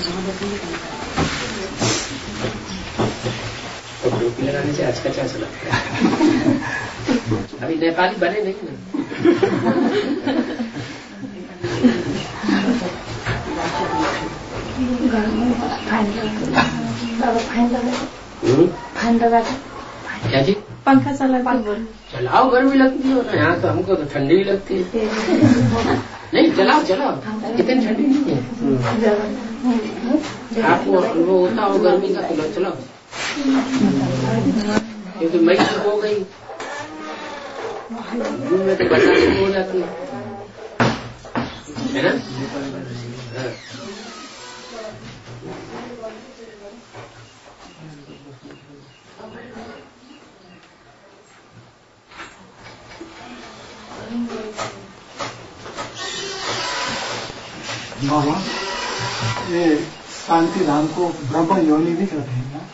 तो टोपी लगाने से आज का क्या चला अभी नेपाली बने नहीं ना। क्या जी? पंखा चलाओ, गर्मी लगती है ना। यहाँ तो हमको तो ठंडी भी लगती है। नहीं, चलाओ चलाओ, इतनी ठंडी नहीं है। आपको अनुभव होता हो गर्मी का, तो चलाओ, क्योंकि मई हो गई, जून में तो बरसात हो जाती है ना। बाबा, ये शांति धाम को ब्रह्म योनि भी कहते हैं ना?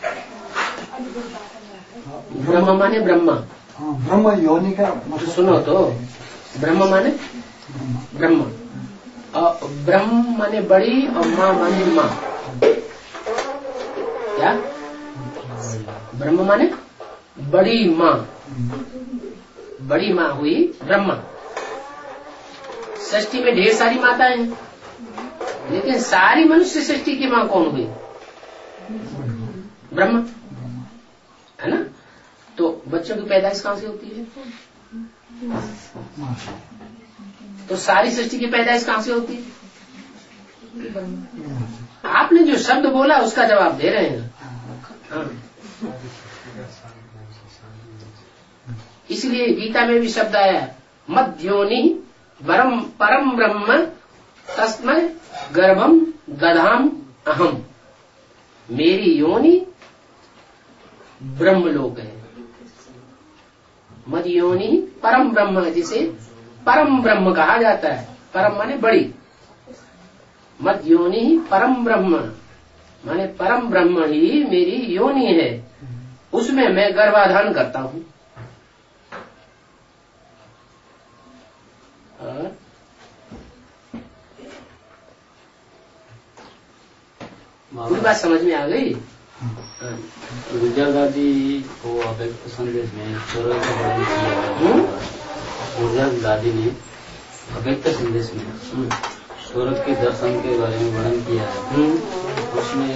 ब्रह्म माने ब्रह्मा। हाँ, ब्रह्म योनि का मतलब सुनो तो, ब्रह्म माने ब्रह्म, और ब्रह्म माने बड़ी, और माँ माने माँ। क्या? ब्रह्म माने बड़ी माँ, बड़ी माँ हुई ब्रह्मा। सृष्टि में ढेर सारी माताएं हैं, लेकिन सारी मनुष्य सृष्टि की माँ कौन हुई? ब्रह्मा, है ना। तो बच्चों की पैदाइश कहाँ से होती है? तो सारी सृष्टि की पैदाइश कहाँ से होती है? आपने जो शब्द बोला उसका जवाब दे रहे हैं। हाँ। इसलिए गीता में भी शब्द आया, मध्योनि परम ब्रह्म तस्मै गर्भम दधाम अहम। मेरी योनि ब्रह्मलोक है। मद योनि परम ब्रह्म है, जिसे परम ब्रह्म कहा जाता है। परम माने बड़ी, मद योनि परम ब्रह्म माने परम ब्रह्म ही मेरी योनि है, उसमें मैं गर्भाधान करता हूँ। पूरी बात समझ में आ गई? गुजर दादी को अव्यक्त संदेश में स्वर्ग का वर्णन किया। गुजर दादी ने अव्यक्त संदेश में स्वर्ग के दर्शन के बारे में वर्णन किया है। उसमें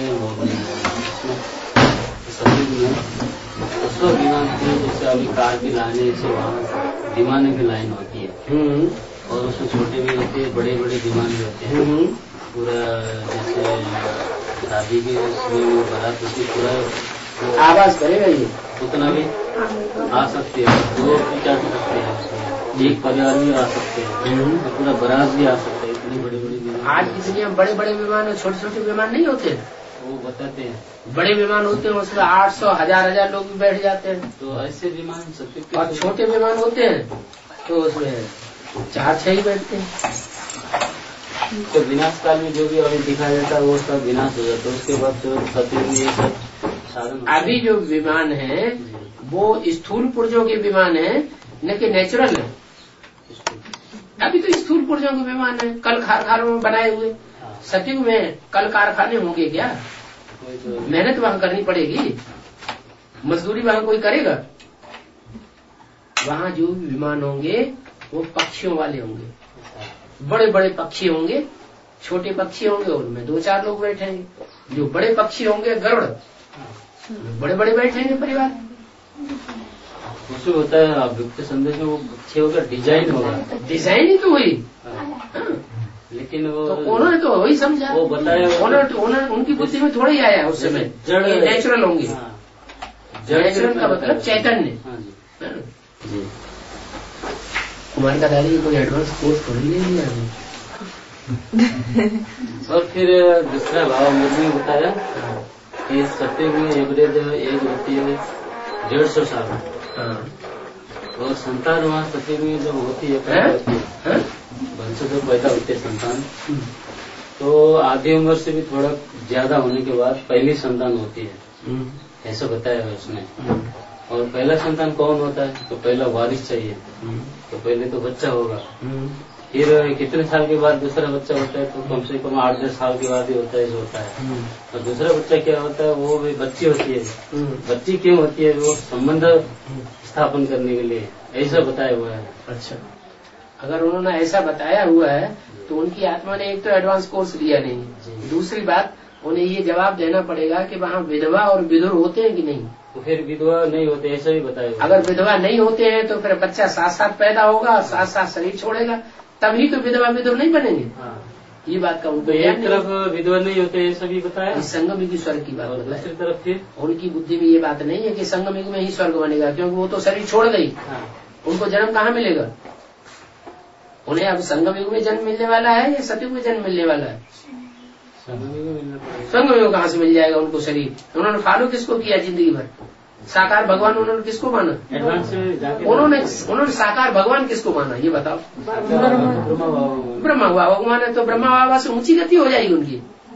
सभी में उसको विमान की, जैसे अभी कार की लाइनें, जैसे वहाँ विमानों की लाइन होती है, और उसमें छोटे भी होते हैं, बड़े बड़े विमान भी होते हैं। पूरा जैसे शादी के उसमें बारात होती, पूरा आवाज करेगा ये, उतना भी आ सकते हैं, 2 चढ़ सकते हैं उसमें, एक परिवार भी आ सकते हैं, पूरा बारात भी आ सकता है। इतनी बड़ी बड़ी विमान आज की दुनिया में बड़े बड़े विमान और छोटे छोटे विमान नहीं होते, वो बताते हैं। बड़े विमान होते हैं उसमें 800 1000 लोग भी बैठ जाते हैं। तो ऐसे विमान सत्य, और छोटे विमान होते हैं तो उसमें 4-6 ही बैठते हैं। तो विनाश काल में जो भी अभी दिखाया जाता है वो सब विनाश हो जाता है। उसके बाद जो सत्य में ये सब साधन, अभी जो विमान है वो स्थूल पुर्जों के विमान है, न कि नेचुरल है। अभी तो स्थूल पुर्जों के विमान है, कल कारखानों में बनाए हुए। सतयुग में कल कारखाने होंगे क्या? मेहनत वहाँ करनी पड़ेगी, मजदूरी वहाँ कोई करेगा? वहाँ जो विमान होंगे वो पक्षियों वाले होंगे, बड़े बड़े पक्षी होंगे, छोटे पक्षी होंगे उनमें 2-4 लोग बैठेंगे। जो बड़े पक्षी होंगे गरुड़, बड़े बड़े बैठेंगे परिवार। उसमें होता है अव्यक्त संदेश में वो अच्छे होगा, डिजाइन होगा, डिजाइन ही तो हुई। लेकिन वो तो उन्होंने तो वही समझा, वो बताया, उनकी बुद्धि में थोड़ा ही आया उस समय जड़ नेचुरल होंगे। नेचुरल का मतलब चैतन्य। कुमार का दादी कोई एडवांस कोर्स थोड़ी ले लिया। और फिर दूसरा भाव मुझे बताया कि सत्य में एवरेज एज होती है 150 साल। और संतान वहाँ सत्य में जब होती है, पैदा होती है, वंश जो पैदा होते हैं संतान, तो आधी उम्र से भी थोड़ा ज्यादा होने के बाद पहली संतान होती है, ऐसा बताया है उसने। और पहला संतान कौन होता है? तो पहला वारिस चाहिए, तो पहले तो बच्चा होगा, फिर कितने साल के बाद दूसरा बच्चा होता है? तो कम से कम 8-10 साल के बाद ही होता है जो होता है। और दूसरा बच्चा क्या होता है? वो भी बच्ची होती है। बच्ची क्यों होती है? वो संबंध स्थापन करने के लिए ऐसा बताया हुआ है। अच्छा, अगर उन्होंने ऐसा बताया हुआ है तो उनकी आत्मा ने एक तो एडवांस कोर्स लिया नहीं, दूसरी बात उन्हें ये जवाब देना पड़ेगा कि वहाँ विधवा और विधुर होते हैं कि नहीं। तो फिर विधवा नहीं होते ऐसा भी बताया। अगर विधवा नहीं होते हैं तो फिर बच्चा साथ साथ पैदा होगा, साथ साथ शरीर छोड़ेगा, तभी तो विधवा विधुर नहीं बनेंगे। ये बात का उनको एक तरफ विधवा नहीं होते ऐसा भी बताया। संगम युग की स्वर्ग की बात बताई। दूसरी तरफ फिर उनकी बुद्धि में ये बात नहीं है कि संगम युग में ही स्वर्ग बनेगा, क्योंकि वो तो शरीर छोड़ गई। उनको जन्म कहाँ मिलेगा? उन्हें अब संगम युग में जन्म मिलने वाला है या सतयुग में जन्म मिलने वाला है? संगम युग कहाँ से मिल जाएगा उनको शरीर? उन्होंने फॉलो किसको किया जिंदगी भर? साकार भगवान उन्होंने किसको माना? उन्होंने साकार भगवान किसको माना? ये बताओ। ब्रह्मा बाबा है तो ब्रह्मा बाबा से ऊंची गति हो जाएगी उनकी।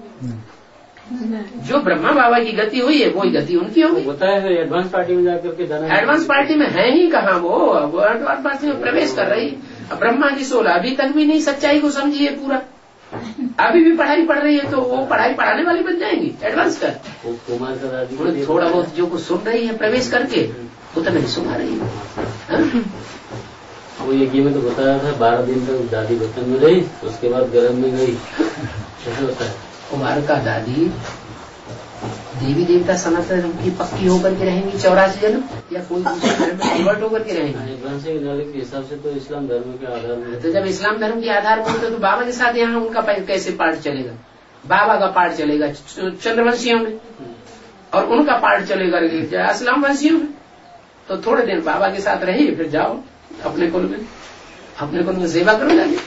जो ब्रह्मा बाबा की गति हुई है वही गति उनकी होगी। बताया है एडवांस पार्टी में जाकर के जाना। एडवांस पार्टी में है ही कहाँ वो एडवांस पार्टी में प्रवेश कर रही। ब्रह्मा की सोल अभी तक भी नहीं सच्चाई को समझी है पूरा, अभी भी पढ़ाई पढ़ रही है, तो वो पढ़ाई पढ़ाने वाली बन जाएंगी एडवांस कर। कुमार का दादी थोड़ा बहुत जो कुछ सुन रही है प्रवेश करके उतना नहीं सुना रही है। वो यज्ञ में तो बताया था 12 दिन तक दादी बचपन में रही, उसके बाद गर्भ में गई। कैसे होता है? कुमार का दादी देवी देवता सनातन की पक्की होकर के रहेंगी 84 जन्म, या कोई दूसरे धर्म में कन्वर्ट होकर के रहेंगे? के हिसाब से तो इस्लाम धर्म के आधार में। तो जब इस्लाम धर्म के आधार पर तो बाबा के साथ यहाँ उनका कैसे पाठ चलेगा? बाबा का पाठ चलेगा चंद्रवंशियों में और उनका पाठ चलेगा इस्लाम वंशियों में। तो थोड़े दिन बाबा के साथ रहिए, फिर जाओ अपने कुल में सेवा करो जाके।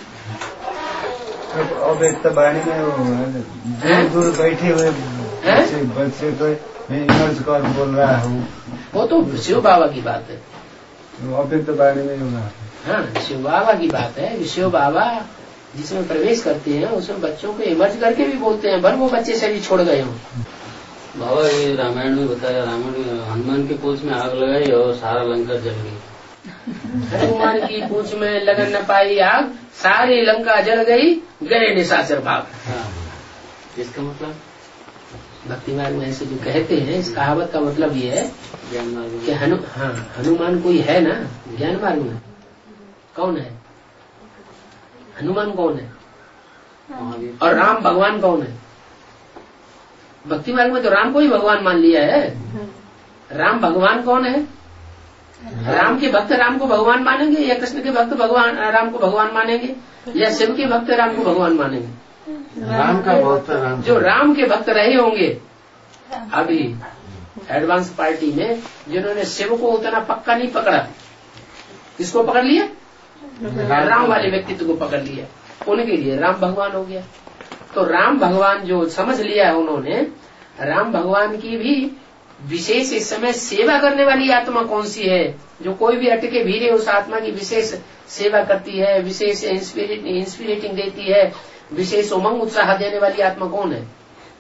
अब एक तो बाणी में दूर बैठे हुए बच्चे को इमर्ज कर बोल रहा हूँ, वो तो शिव बाबा की बात है। अब एक तो बाणी में होगा। हाँ, शिव बाबा की बात है। शिव बाबा जिसमें प्रवेश करते हैं उसमें बच्चों को इमर्ज करके भी बोलते हैं, भर वो बच्चे शरीर छोड़ गए हों। बाबा ये रामायण में बताया, रामायण में हनुमान की पूंछ में आग लगाई और सारा लंका जल गई। हनुमान की पूंछ में लगन न पाई आग, सारी लंका जल गई, गए निशाचर भाग। इसका मतलब भक्ति मार्ग में ऐसे जो कहते हैं, इस कहावत का मतलब ये है कि हनुमान कोई है ना ज्ञान मार्ग में? कौन है हनुमान? कौन है? और राम भगवान कौन है? भक्ति मार्ग में तो राम को ही भगवान मान लिया है। राम भगवान कौन है? राम के भक्त राम को भगवान मानेंगे, या कृष्ण के भक्त भगवान राम को भगवान मानेंगे, या शिव के भक्त राम को भगवान मानेंगे? राम का भक्त राम। जो राम के भक्त रहे होंगे अभी एडवांस पार्टी में, जिन्होंने शिव को उतना पक्का नहीं पकड़ा, किसको पकड़ लिया? राम वाले व्यक्तित्व को पकड़ लिया, उनके लिए राम भगवान हो गया। तो राम भगवान जो समझ लिया है उन्होंने, राम भगवान की भी विशेष इस समय सेवा करने वाली आत्मा कौन सी है? जो कोई भी अटके भीरे उस आत्मा की विशेष सेवा करती है, विशेष इंस्पिरेटिंग देती है, विशेष उमंग उत्साह देने वाली आत्मा कौन है?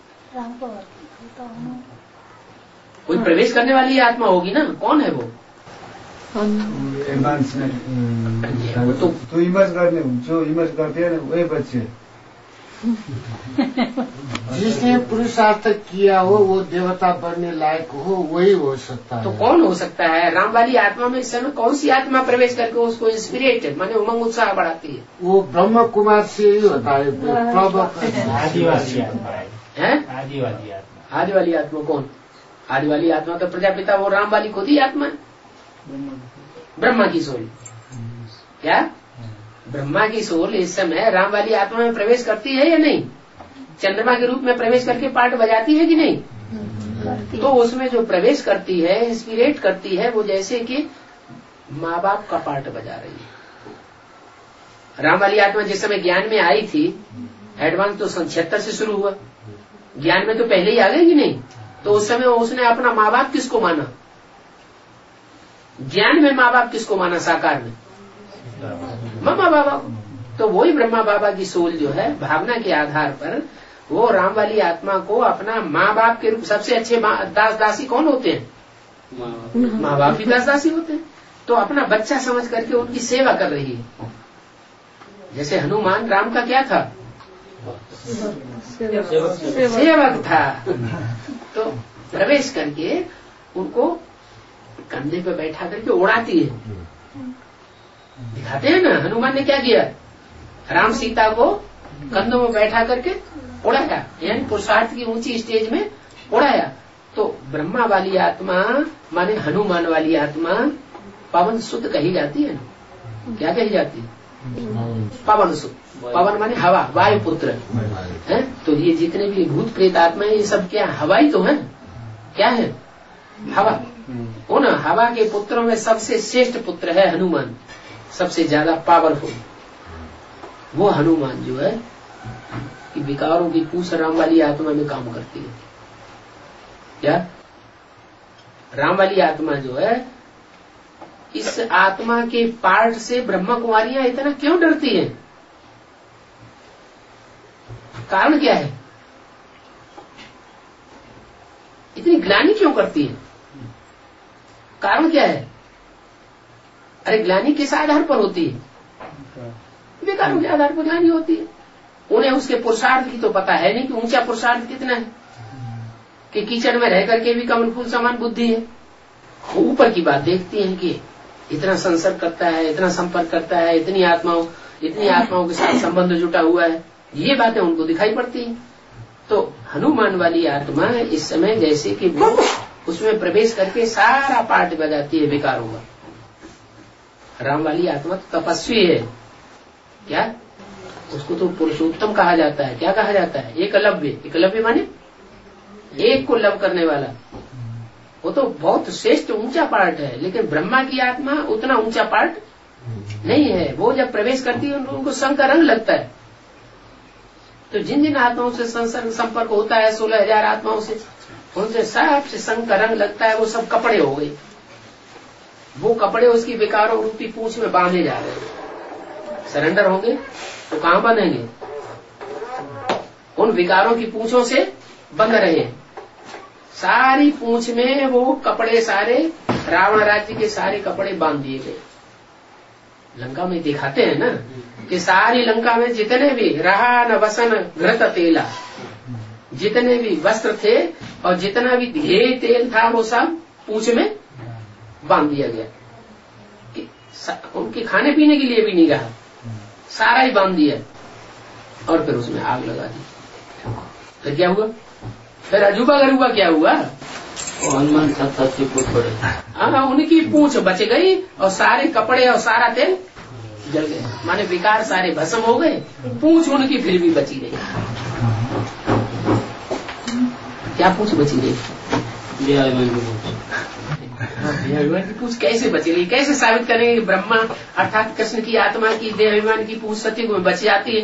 कोई प्रवेश करने वाली आत्मा होगी ना, कौन है वो? तो इमर्ज करने जो इमर्ज करते हैं वही बच्चे जिसने पुरुषार्थ किया हो, वो देवता बनने लायक हो, वही हो सकता है। तो कौन हो सकता है? राम वाली आत्मा में इस समय कौन सी आत्मा प्रवेश करके उसको इंस्पिरेट माने उमंग उत्साह बढ़ाती है? वो ब्रह्म कुमार से ही होता है। आदिवासी आत्मा है। आदि वाली आत्मा कौन? आदि वाली आत्मा तो प्रजापिता, वो राम वाली खुद ही आत्मा है, ब्रह्मा की सोल। क्या ब्रह्मा की सोल इस समय राम वाली आत्मा में प्रवेश करती है या नहीं? चंद्रमा के रूप में प्रवेश करके पार्ट बजाती है कि नहीं? तो उसमें जो प्रवेश करती है, इंस्पिरेट करती है, वो जैसे कि माँ बाप का पार्ट बजा रही है। राम वाली आत्मा जिस समय ज्ञान में आई थी, एडवांस तो 76 से शुरू हुआ, ज्ञान में तो पहले ही आ गई कि नहीं? तो उस समय उसने अपना माँ बाप किसको माना? ज्ञान में माँ बाप किसको माना? साकार में मामा बाबा। तो वही ब्रह्मा बाबा की सोल जो है, भावना के आधार पर वो राम वाली आत्मा को अपना माँ बाप के रूप, सबसे अच्छे दास दासी कौन होते हैं? माँ बाप ही दास दासी होते हैं। तो अपना बच्चा समझ करके उनकी सेवा कर रही है। जैसे हनुमान राम का क्या था? सेवक था। तो प्रवेश करके उनको कंधे पे बैठा करके उड़ाती है। दिखाते हैं ना हनुमान ने क्या किया, राम सीता को कंधों में बैठा करके उड़ाया, यानी पुरुषार्थ की ऊंची स्टेज में उड़ाया। तो ब्रह्मा वाली आत्मा माने हनुमान वाली आत्मा पवन सुत कही जाती है ना। क्या कही जाती है? पवन सुत। पवन माने हवा, वायु पुत्र है। तो ये जितने भी भूत प्रेत आत्मा है ये सब क्या हवाई तो है। क्या है? हवा। उन हवा के पुत्रों में सबसे श्रेष्ठ पुत्र है हनुमान, सबसे ज्यादा पावरफुल। वो हनुमान जो है कि विकारों की पूछ राम वाली आत्मा में काम करती है। क्या? राम वाली आत्मा जो है, इस आत्मा के पार्ट से ब्रह्मा कुमारियां इतना क्यों डरती हैं? कारण क्या है? इतनी ग्लानि क्यों करती है? कारण क्या है? अरे ग्लानि किस आधार पर होती है? विकारों के आधार पर ग्लानि होती है। उन्हें उसके पुरुषार्थ की तो पता है नहीं कि ऊंचा पुरुषार्थ कितना है, कि कीचड़ में रह करके भी कमल फूल समान बुद्धि है। वो ऊपर की बात देखती हैं कि इतना संसर्ग करता है, इतना संपर्क करता है, इतनी आत्माओं के साथ संबंध जुटा हुआ है, ये बातें उनको दिखाई पड़ती हैं। तो हनुमान वाली आत्मा इस समय जैसे कि वो उसमें प्रवेश करके सारा पार्ट बजाती है विकारों का। राम वाली आत्मा तो तपस्वी है। क्या? उसको तो पुरुषोत्तम कहा जाता है। क्या कहा जाता है? एकलव्य। एकलव्य माने एक को लव करने वाला। वो तो बहुत श्रेष्ठ ऊंचा पार्ट है, लेकिन ब्रह्मा की आत्मा उतना ऊंचा पार्ट नहीं है। वो जब प्रवेश करती है उनको संग का रंग लगता है। तो जिन जिन आत्माओं से संसर्ग संपर्क होता है 16,000 आत्माओं से, उनसे सबसे संग का रंग लगता है। वो सब कपड़े हो गए। वो कपड़े उसकी विकारों रूपी पूंछ में बांधे जा रहे हैं। सरेंडर होंगे तो कहां बंधेंगे? उन विकारों की पूंछों से बंध रहे हैं। सारी पूंछ में वो कपड़े, सारे रावण राज्य के सारे कपड़े बांध दिए गए। लंका में दिखाते हैं ना कि सारी लंका में जितने भी रहा न वसन घृत तेला, जितने भी वस्त्र थे और जितना भी ध्येय तेल था वो सब पूंछ में बांध दिया गया। उनके खाने पीने के लिए भी नहीं रहा, सारा ही बांध दिया और फिर उसमें आग लगा दी। फिर क्या हुआ? फिर अजूबा गरूबा क्या हुआ? हनुमान छत से कूद पड़े। हाँ, उनकी पूंछ बच गई और सारे कपड़े और सारा तेल जल गए। माने विकार सारे भस्म हो गए, पूंछ उनकी फिर भी बची रही। क्या पूंछ बची रही? देहाभिमान की पूंछ कैसे बची रही? कैसे साबित करेंगे कि ब्रह्मा अर्थात कृष्ण की आत्मा की देहाभिमान की पूंछ सतयुग में बच जाती है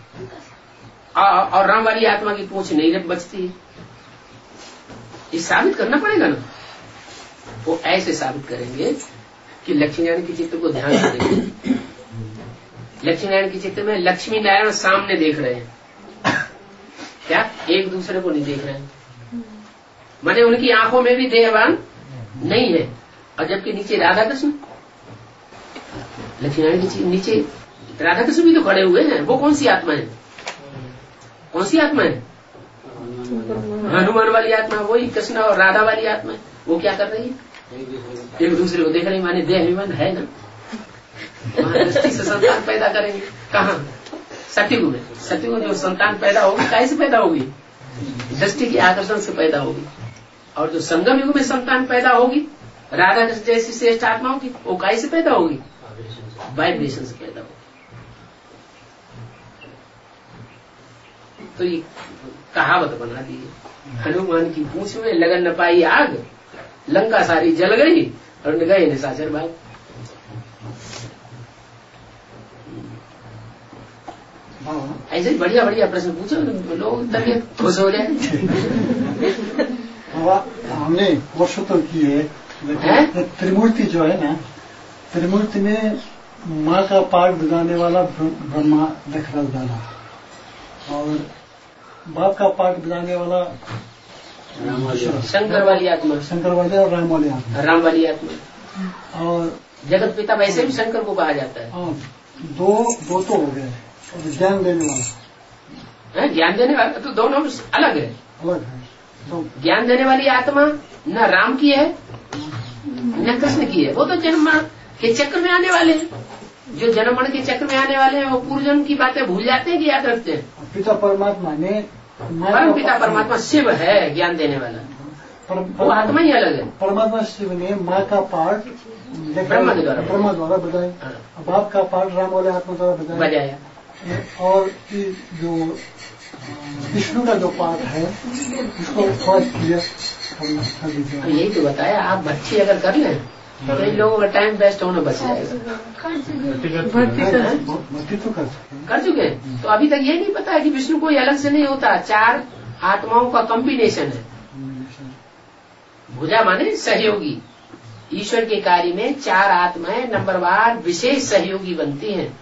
और राम वाली आत्मा की पूंछ नहीं बचती है? ये साबित करना पड़ेगा ना। वो ऐसे साबित करेंगे कि लक्ष्मी नारायण के चित्र को ध्यान से देखें। लक्ष्मी नारायण के चित्र में लक्ष्मी नारायण सामने देख रहे हैं। क्या? एक दूसरे को नहीं देख रहे हैं। माने उनकी आंखों में भी देहवान नहीं है। और जबकि नीचे राधा कृष्ण, लक्ष्मी नारायण के नीचे राधा कृष्ण भी तो खड़े हुए हैं। वो कौन सी आत्मा है? कौन सी आत्मा है? हनुमान वाली आत्मा, वही कृष्ण और राधा वाली आत्मा है। वो क्या कर रही है? एक दूसरे को देख रही। माने देहाभिमान है ना। वहां दृष्टि से संतान पैदा करेंगे। कहाँ? सतयुग में। सतयुग में जो संतान पैदा होगी कैसे पैदा होगी? दृष्टि के आकर्षण से पैदा होगी। और जो संगम युग में संतान पैदा होगी राधा कृष्ण जैसी श्रेष्ठ आत्माओं की, वो कैसे पैदा होगी? वाइब्रेशन से पैदा होगी। तो ये कहावत बना दी है। हनुमान की पूंछ में लगन न पाई आग, लंका सारी जल गई और गए निशाचर भाग। ऐसे ही बढ़िया बढ़िया प्रश्न पूछो, लोग तबियत खुश हो जाए। हमने वर्षों तो की है। त्रिमूर्ति जो है ना, त्रिमूर्ति में माँ का पाठ बजाने वाला ब्रह्मा दिख रहा और बाप का पाठ बजाने वाला शंकर वाली आत्मा, शंकर वाली और राम वाली आत्मा, राम वाली आत्मा। और जगत पिता वैसे भी शंकर को कहा जाता है। दो तो हो गए, और ज्ञान देने वाला ज्ञान देने वाला तो दोनों अलग है। तो ज्ञान देने वाली आत्मा न राम की है न कृष्ण की है, वो तो जन्म के चक्र में आने वाले हैं। जो जन्म मरण के चक्र में आने वाले हैं वो पूर्व जन्म की बातें भूल जाते हैं कि याद रखते हैं। पिता परमात्मा ने परम पिता परमात्मा शिव है ज्ञान देने वाला, वो आत्मा ही अलग है। परमात्मा शिव ने माँ का पाठ ब्रह्मा द्वारा बजाया, बाप का पाठ राम वाले आत्मा द्वारा बजाया, और जो विष्णु का जो पाठ है उसको फर्स्ट क्लियर यही तो बताया। आप भक्ति अगर कर लें तो इन लोगों का टाइम वेस्ट होना बच जाएगा। भक्ति तो कर चुके हैं। तो अभी तक ये नहीं पता है कि विष्णु कोई अलग से नहीं होता, 4 आत्माओं का कॉम्बिनेशन है। भुजा माने सहयोगी, ईश्वर के कार्य में 4 आत्माएं नंबरवार विशेष सहयोगी बनती हैं,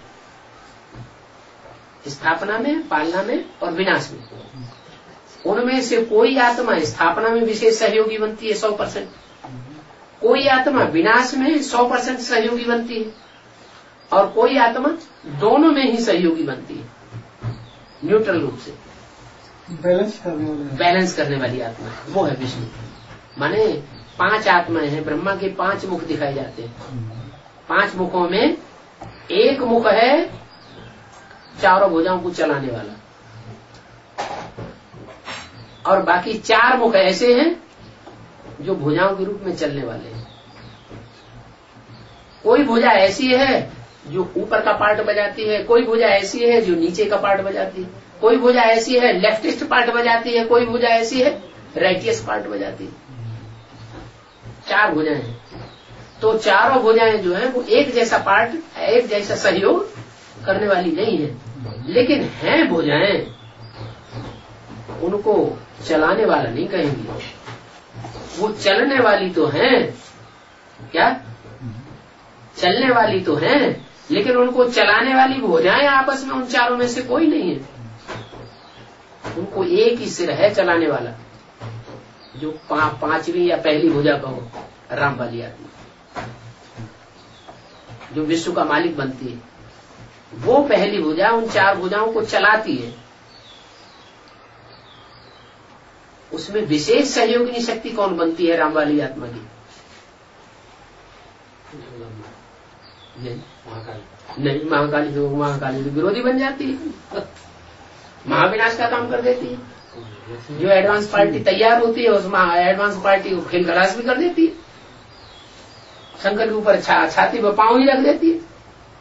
स्थापना में, पालना में और विनाश में। उनमें से कोई आत्मा स्थापना में विशेष सहयोगी बनती है 100%, कोई आत्मा विनाश में 100% सहयोगी बनती है, और कोई आत्मा दोनों में ही सहयोगी बनती है, न्यूट्रल रूप से बैलेंस करने वाली आत्मा, वो है विष्णु। माने 5 आत्माएं हैं, ब्रह्मा के 5 मुख दिखाए जाते हैं। 5 मुखों में एक मुख है चारों भुजाओं को चलाने वाला, और बाकी 4 मुख ऐसे हैं जो भुजाओं के रूप में चलने वाले हैं। कोई भुजा ऐसी है जो ऊपर का पार्ट बजाती है, कोई भुजा ऐसी है जो नीचे का पार्ट बजाती है, कोई भुजा ऐसी है लेफ्टिस्ट पार्ट बजाती है, कोई भुजा ऐसी है राइटिस्ट पार्ट बजाती है। 4 भुजाएं हैं। तो चारों भुजाएं जो है वो एक जैसा पार्ट, एक जैसा सहयोग करने वाली नहीं है, लेकिन हैं भुजाएं, उनको चलाने वाला नहीं कहेंगे, वो चलने वाली तो हैं। क्या चलने वाली तो हैं, लेकिन उनको चलाने वाली भुजाएं आपस में उन चारों में से कोई नहीं है। उनको एक ही सिर है चलाने वाला, जो 5वीं या पहली भुजा कहो, राम वाली आत्मा जो विश्व का मालिक बनती है, वो पहली भुजा उन 4 भुजाओं को चलाती है। उसमें विशेष सहयोगिनी शक्ति कौन बनती है राम वाली आत्मा की? नहीं, महाकाली तो विरोधी बन जाती है, महाविनाश का काम कर देती है। जो एडवांस पार्टी तैयार होती है उसमें एडवांस पार्टी को खेल खलास भी कर देती है, शंकर के ऊपर छाती पर पांव ही रख देती है।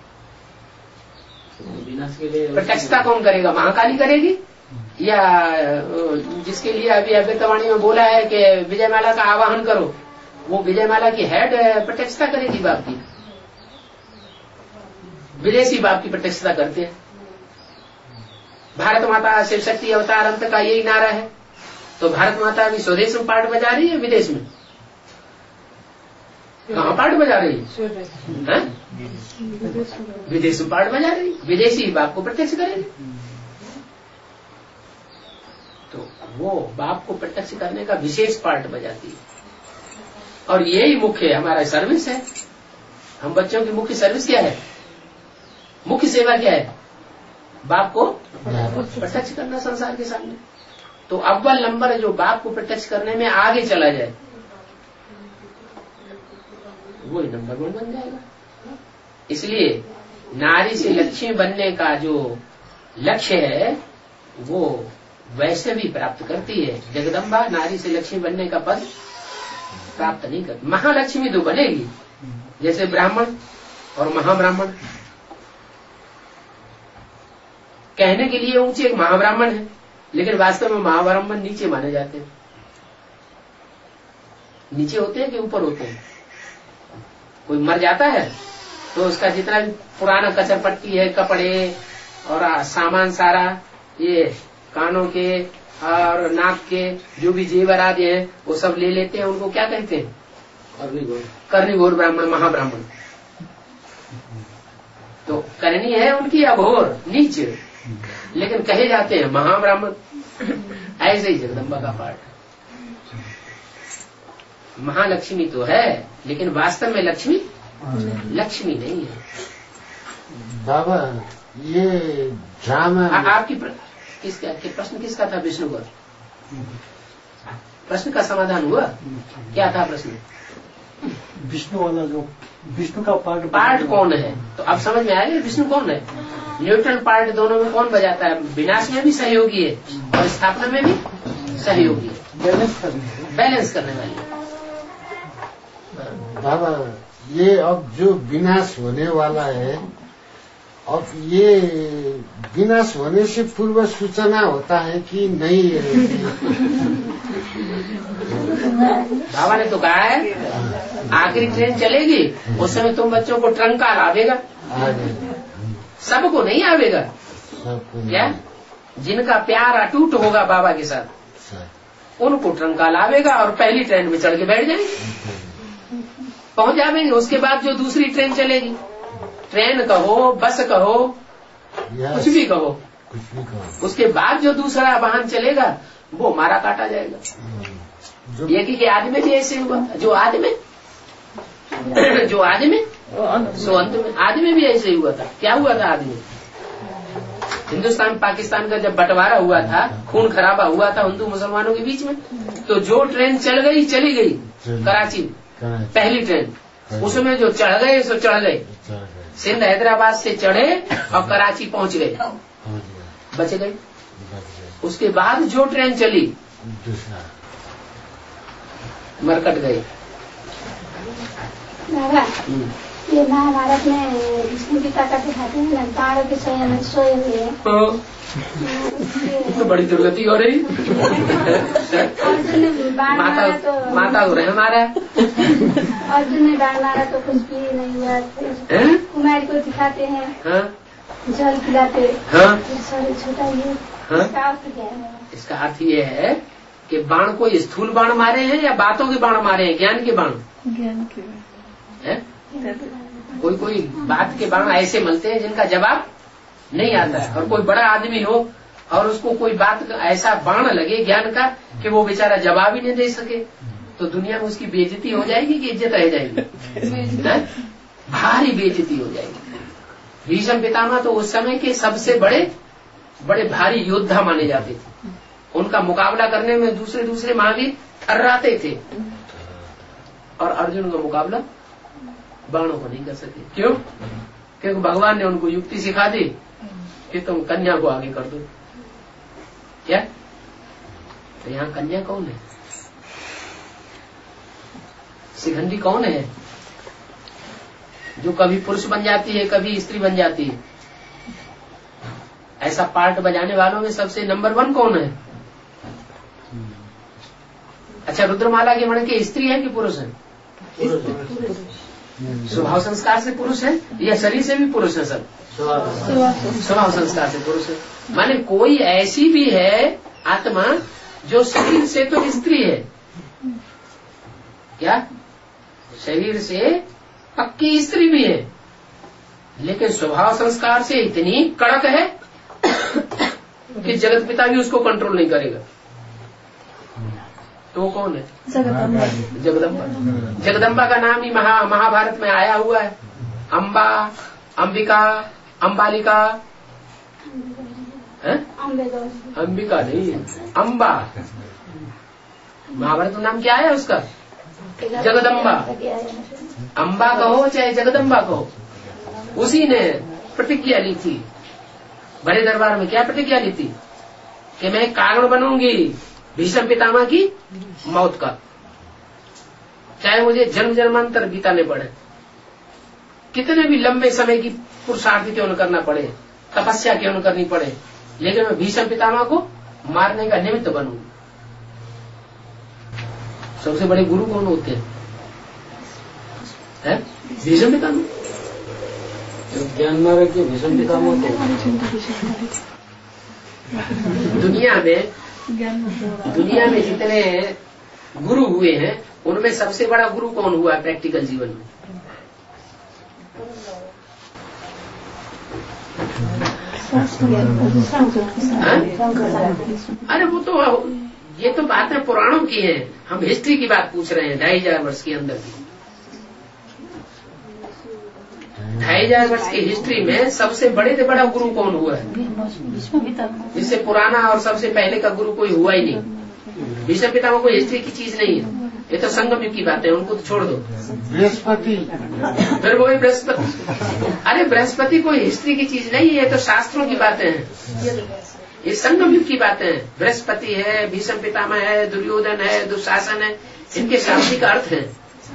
विनाश के लिए प्रत्यक्षता कौन करेगा? महाकाली करेगी, या जिसके लिए अभी अव्यक्तवाणी में बोला है कि विजयमाला का आवाहन करो, वो विजयमाला की हेड प्रत्यक्षता करेगी बाप की। विदेशी बाप की प्रत्यक्षता करते हैं। भारत माता शिव शक्ति अवतार अंत का यही नारा है, तो भारत माता अभी स्वदेश में पार्ट बजा रही है, विदेश में कहाँ पार्ट बजा रही है? विदेश में पार्ट बजा रही, विदेशी बाप को प्रत्यक्ष करेंगे। तो वो बाप को प्रत्यक्ष करने का विशेष पार्ट बजाती है, और यही मुख्य हमारा सर्विस है। हम बच्चों की मुख्य सर्विस क्या है? मुख्य सेवा क्या है? बाप को प्रत्यक्ष करना संसार के सामने। तो अव्वल नंबर जो बाप को प्रत्यक्ष करने में आगे चला जाए वही नंबर 1 बन जाएगा। इसलिए नारी से लक्ष्मी बनने का जो लक्ष्य है वो वैष्णवी प्राप्त करती है। जगदम्बा नारी से लक्ष्मी बनने का पद प्राप्त नहीं करती। महालक्ष्मी तो बनेगी, जैसे ब्राह्मण और महाब्राह्मण कहने के लिए ऊंचे एक महाब्राह्मण है, लेकिन वास्तव में महाब्राह्मण नीचे माने जाते हैं। नीचे होते हैं कि ऊपर होते हैं? कोई मर जाता है तो उसका जितना भी पुराना कचर पट्टी है, कपड़े और सामान सारा, ये कानों के और नाक के जो भी जेवर आदि हैं वो सब ले लेते हैं। उनको क्या कहते हैं? कर्णिघोर ब्राह्मण, महाब्राह्मण। तो करनी है उनकी अघोर नीच, लेकिन कहे जाते हैं महाब्राह्मण। ऐसे ही जगदम्बा का पाठ। महालक्ष्मी तो है, लेकिन वास्तव में लक्ष्मी नहीं है। बाबा ये ड्रामा आपकी प्रश्न किसका था? विष्णु का प्रश्न का समाधान हुआ? क्या था प्रश्न? विष्णु वाला जो विष्णु का पार्ट कौन है? तो अब समझ में आया विष्णु कौन है? न्यूट्रल पार्ट दोनों में कौन बजाता है? विनाश में भी सहयोगी है और स्थापना में भी सहयोगी है, बैलेंस करने वाली। बाबा ये अब जो विनाश होने वाला है, अब ये विनाश होने से पूर्व सूचना होता है कि नहीं? बाबा ने तो कहा है आखिरी ट्रेन चलेगी उस समय तुम बच्चों को ट्रंकाल आवेगा, सबको नहीं आवेगा। क्या? जिनका प्यार अटूट होगा बाबा के साथ उनको ट्रंकाल आवेगा और पहली ट्रेन में चढ़ के बैठ जाएंगे, पहुंच जाएंगे। उसके बाद जो दूसरी ट्रेन चलेगी, ट्रेन कहो, बस कहो, कुछ भी कहो, उसके बाद जो दूसरा वाहन चलेगा वो मारा काटा जाएगा। एक ही के आदि में भी ऐसे हुआ, जो आदि में सो अंत में, आदि में भी ऐसे ही हुआ था। क्या हुआ था आदि में? हिंदुस्तान पाकिस्तान का जब बंटवारा हुआ था, खून खराबा हुआ था हिंदू मुसलमानों के बीच में, तो जो ट्रेन चल गई चली गई कराची पहली ट्रेन, उसमें जो चढ़ गए सो चढ़ गए, सिंध हैदराबाद से चढ़े और कराची पहुंच गए, बच गए। उसके बाद जो ट्रेन चली मरकट गए। ये महाभारत में विष्णु पिता का दिखाते हैं ना, बाण के स्वयं सोए हुए हैं। तो बड़ी दुर्गति हो रही। अर्जुन ने बाण मारा तो माता हो रहे हमारा। अर्जुन ने बाण मारा तो कुछ भी नहीं हुआ। कुमार को दिखाते हैं जल पिलाते, छोटा ये इसका अर्थ क्या है? इसका अर्थ ये है कि बाण कोई स्थूल बाण मारे हैं या बातों के बाण मारे हैं? ज्ञान के बाण, ज्ञान के बाण। कोई बात के बाण ऐसे मलते हैं जिनका जवाब नहीं आता है, और कोई बड़ा आदमी हो और उसको कोई बात का ऐसा बाण लगे ज्ञान का कि वो बेचारा जवाब ही नहीं दे सके, तो दुनिया में उसकी बेइज्जती हो जाएगी कि इज्जत रह जाएगी? भारी बेइज्जती हो जाएगी। भीष्म पितामह तो उस समय के सबसे बड़े भारी योद्धा माने जाते थे। उनका मुकाबला करने में दूसरे महावीर थर्राते थे, और अर्जुन का मुकाबला बाणों को नहीं कर सके। क्यों? क्योंकि भगवान ने उनको युक्ति सिखा दी कि तुम कन्या को आगे कर दो। क्या? तो यहाँ कन्या कौन है? शिखंडी कौन है? जो कभी पुरुष बन जाती है, कभी स्त्री बन जाती है। ऐसा पार्ट बजाने वालों में सबसे नंबर 1 कौन है? अच्छा, रुद्रमाला के मण के स्त्री है कि पुरुष है? स्वभाव संस्कार से पुरुष है या शरीर से भी पुरुष है? सब स्वभाव संस्कार से पुरुष है। माने कोई ऐसी भी है आत्मा जो शरीर से तो स्त्री है। क्या? शरीर से पक्की स्त्री भी है, लेकिन स्वभाव संस्कार से इतनी कड़क है कि जगत पिता भी उसको कंट्रोल नहीं करेगा। तो वो कौन है? जगदम्बा। जगदम्बा का नाम ही महाभारत में आया हुआ है। अम्बा, अंबिका, अम्बालिका, अंबिका नहीं, अम्बा। महाभारत में नाम क्या है उसका? जगदम्बा। अम्बा कहो चाहे जगदम्बा कहो, उसी ने प्रतिज्ञा ली थी बड़े दरबार में। क्या प्रतिज्ञा ली थी? कि मैं कारण बनूंगी भीष्म पितामह की मौत का, चाहे मुझे जन्म जन्मांतर बिताने पड़े, कितने भी लंबे समय की पुरुषार्थ क्यों न करना पड़े, तपस्या क्यों न करनी पड़े, लेकिन मैं भीष्म पितामह को मारने का निमित्त बनूंगी। सबसे बड़े गुरु कौन होते हैं? भीष्म पितामह। ज्ञान मार्ग के भीष्म पितामह होते। दुनिया में जितने गुरु हुए हैं उनमें सबसे बड़ा गुरु कौन हुआ है प्रैक्टिकल जीवन में? अरे वो तो, ये तो बातें पुराणों की हैं, हम हिस्ट्री की बात पूछ रहे हैं 2500 वर्ष के अंदर की। 2500 वर्ष की हिस्ट्री में सबसे बड़े से बड़ा गुरु कौन हुआ है? इससे पुराना और सबसे पहले का गुरु कोई हुआ ही नहीं। भीष्म पितामह कोई हिस्ट्री की चीज नहीं है, ये तो संगम युग की बात है, उनको तो छोड़ दो। बृहस्पति, फिर वही बृहस्पति। अरे बृहस्पति कोई हिस्ट्री की चीज नहीं है, ये तो शास्त्रों की बातें हैं, ये संगम युग की बातें हैं। बृहस्पति है, भीष्म पितामह है, दुर्योधन है, दुशासन है, इनके शाब्दिक अर्थ है।